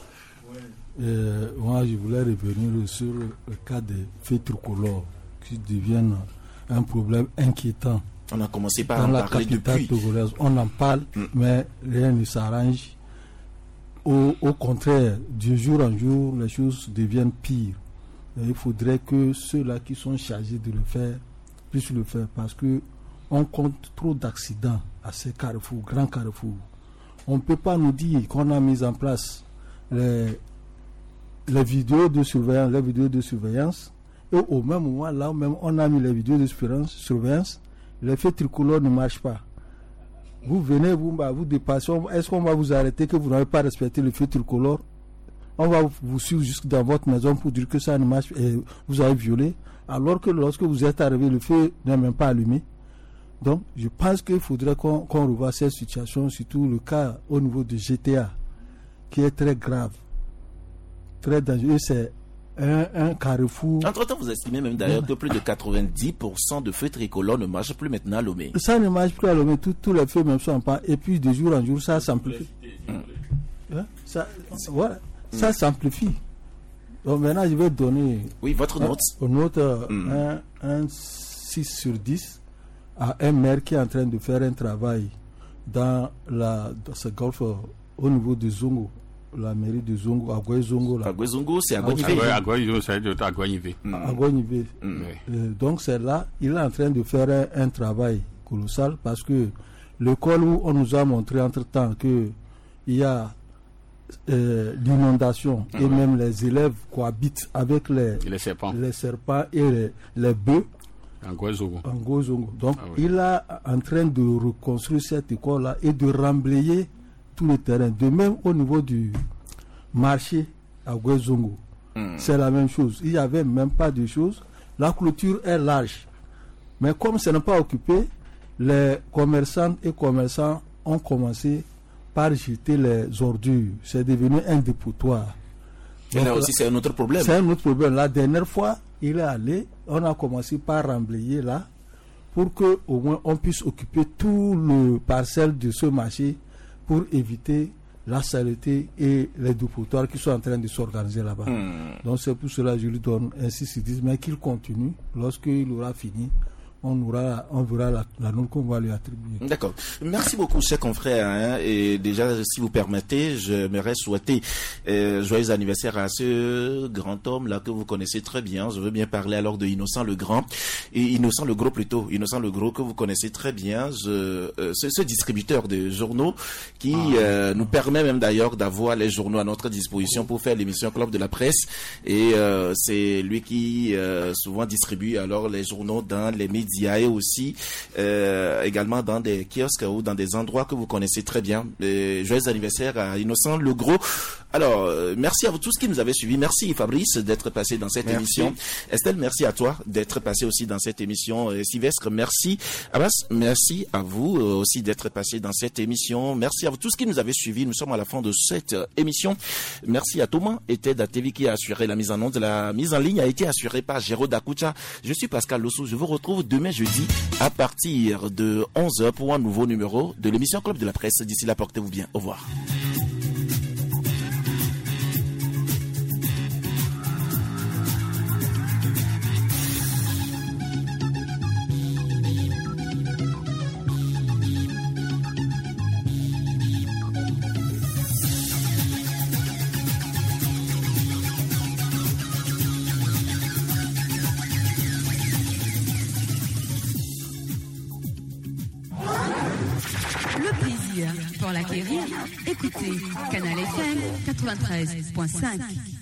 Speaker 7: euh, Moi, je voulais revenir sur le cas des faits tricolores qui deviennent un problème inquiétant.
Speaker 1: On a commencé par
Speaker 7: dans
Speaker 1: en
Speaker 7: la
Speaker 1: parler
Speaker 7: capitale
Speaker 1: depuis.
Speaker 7: togolaise. On en parle, mm. mais rien ne s'arrange. Au, au contraire, de jour en jour, les choses deviennent pires. Et il faudrait que ceux-là qui sont chargés de le faire puissent le faire parce que on compte trop d'accidents à ces carrefours, grands carrefours. On ne peut pas nous dire qu'on a mis en place les, les vidéos de surveillance, les vidéos de surveillance, et au même moment, là même, on a mis les vidéos de surveillance, surveillance les faits tricolores ne marchent pas. Vous venez, vous, bah, vous dépassez, est-ce qu'on va vous arrêter que vous n'avez pas respecté le fait tricolore? On va vous suivre jusque dans votre maison pour dire que ça ne marche pas et vous avez violé, alors que lorsque vous êtes arrivé, le feu n'est même pas allumé. Donc, je pense qu'il faudrait qu'on, qu'on revoie cette situation, surtout le cas au niveau de G T A, qui est très grave, très dangereux. C'est Un, un carrefour.
Speaker 1: Entre-temps, vous estimez même d'ailleurs que plus de quatre-vingt-dix pour cent de feux tricolores ne marchent plus maintenant à Lomé.
Speaker 7: Ça ne marche plus à Lomé, tous les feux même sont en panne. Et puis de jour en jour, ça s'amplifie. Mmh. Hein? Ça, voilà, mmh. ça s'amplifie. Donc maintenant, je vais donner.
Speaker 1: Oui, votre note.
Speaker 7: Une note mmh. un, un six sur dix à un maire qui est en train de faire un travail dans, la, dans ce golfe au niveau de Zongo. La mairie de Zongo, Agoué Zongo.
Speaker 1: Agoué Zongo, c'est Agoué
Speaker 6: Agoué Zongo, c'est Agoué Nivé.
Speaker 7: Agoué Nivé. Donc c'est là, il est en train de faire un, un travail colossal parce que l'école où on nous a montré entre-temps qu'il y a euh, l'inondation mm-hmm. et même les élèves cohabitent avec les,
Speaker 6: les, serpents.
Speaker 7: les serpents et les, les bœufs.
Speaker 6: Agoué Zongo.
Speaker 7: Agoué Zongo. Donc
Speaker 6: ah, oui.
Speaker 7: il est en train de reconstruire cette école-là et de remblayer le terrain. De même au niveau du marché à Guezongo, mm. c'est la même chose. Il n'y avait même pas de choses. La clôture est large. Mais comme ce n'est pas occupé, les commerçants et commerçants ont commencé par jeter les ordures. C'est devenu un dépotoir.
Speaker 1: Et là aussi, c'est un autre problème.
Speaker 7: C'est un autre problème. La dernière fois, il est allé, on a commencé par remblayer là. pour que au moins on puisse occuper tout le parcelle de ce marché pour éviter la saleté et les dépotoirs qui sont en train de s'organiser là-bas. Mmh. Donc c'est pour cela que je lui donne un six sur dix, mais qu'il continue. Lorsqu'il aura fini, on aura, on verra la, la note qu'on va lui attribuer.
Speaker 1: D'accord. Merci beaucoup, chers confrères. Hein, et déjà, si vous permettez, j'aimerais souhaiter euh, joyeux anniversaire à ce grand homme là que vous connaissez très bien. Je veux bien parler alors de Innocent le Grand et Innocent le Gros plutôt. Innocent le Gros que vous connaissez très bien. Je, euh, ce, ce distributeur de journaux qui ah. euh, nous permet même d'ailleurs d'avoir les journaux à notre disposition pour faire l'émission Club de la Presse. Et euh, c'est lui qui euh, souvent distribue alors les journaux dans les médias. Et aussi euh, également dans des kiosques ou dans des endroits que vous connaissez très bien. Et joyeux anniversaire à Innocent le Gros. Alors, euh, merci à vous tous qui nous avez suivis. Merci Fabrice d'être passé dans cette merci. émission. Estelle, merci à toi d'être passé aussi dans cette émission. Euh, Sylvestre, merci. Abbas, merci à vous euh, aussi d'être passé dans cette émission. Merci à vous tous qui nous avez suivis. Nous sommes à la fin de cette euh, émission. Merci à Thomas et Ted Atevi qui a assuré la mise en onde. La mise en ligne a été assurée par Géraud Dakucha. Je suis Pascal Lossou. Je vous retrouve demain jeudi à partir de onze heures pour un nouveau numéro de l'émission Club de la Presse. D'ici là, portez-vous bien. Au revoir.
Speaker 8: Pour l'acquérir, écoutez Canal F M quatre-vingt-treize point cinq.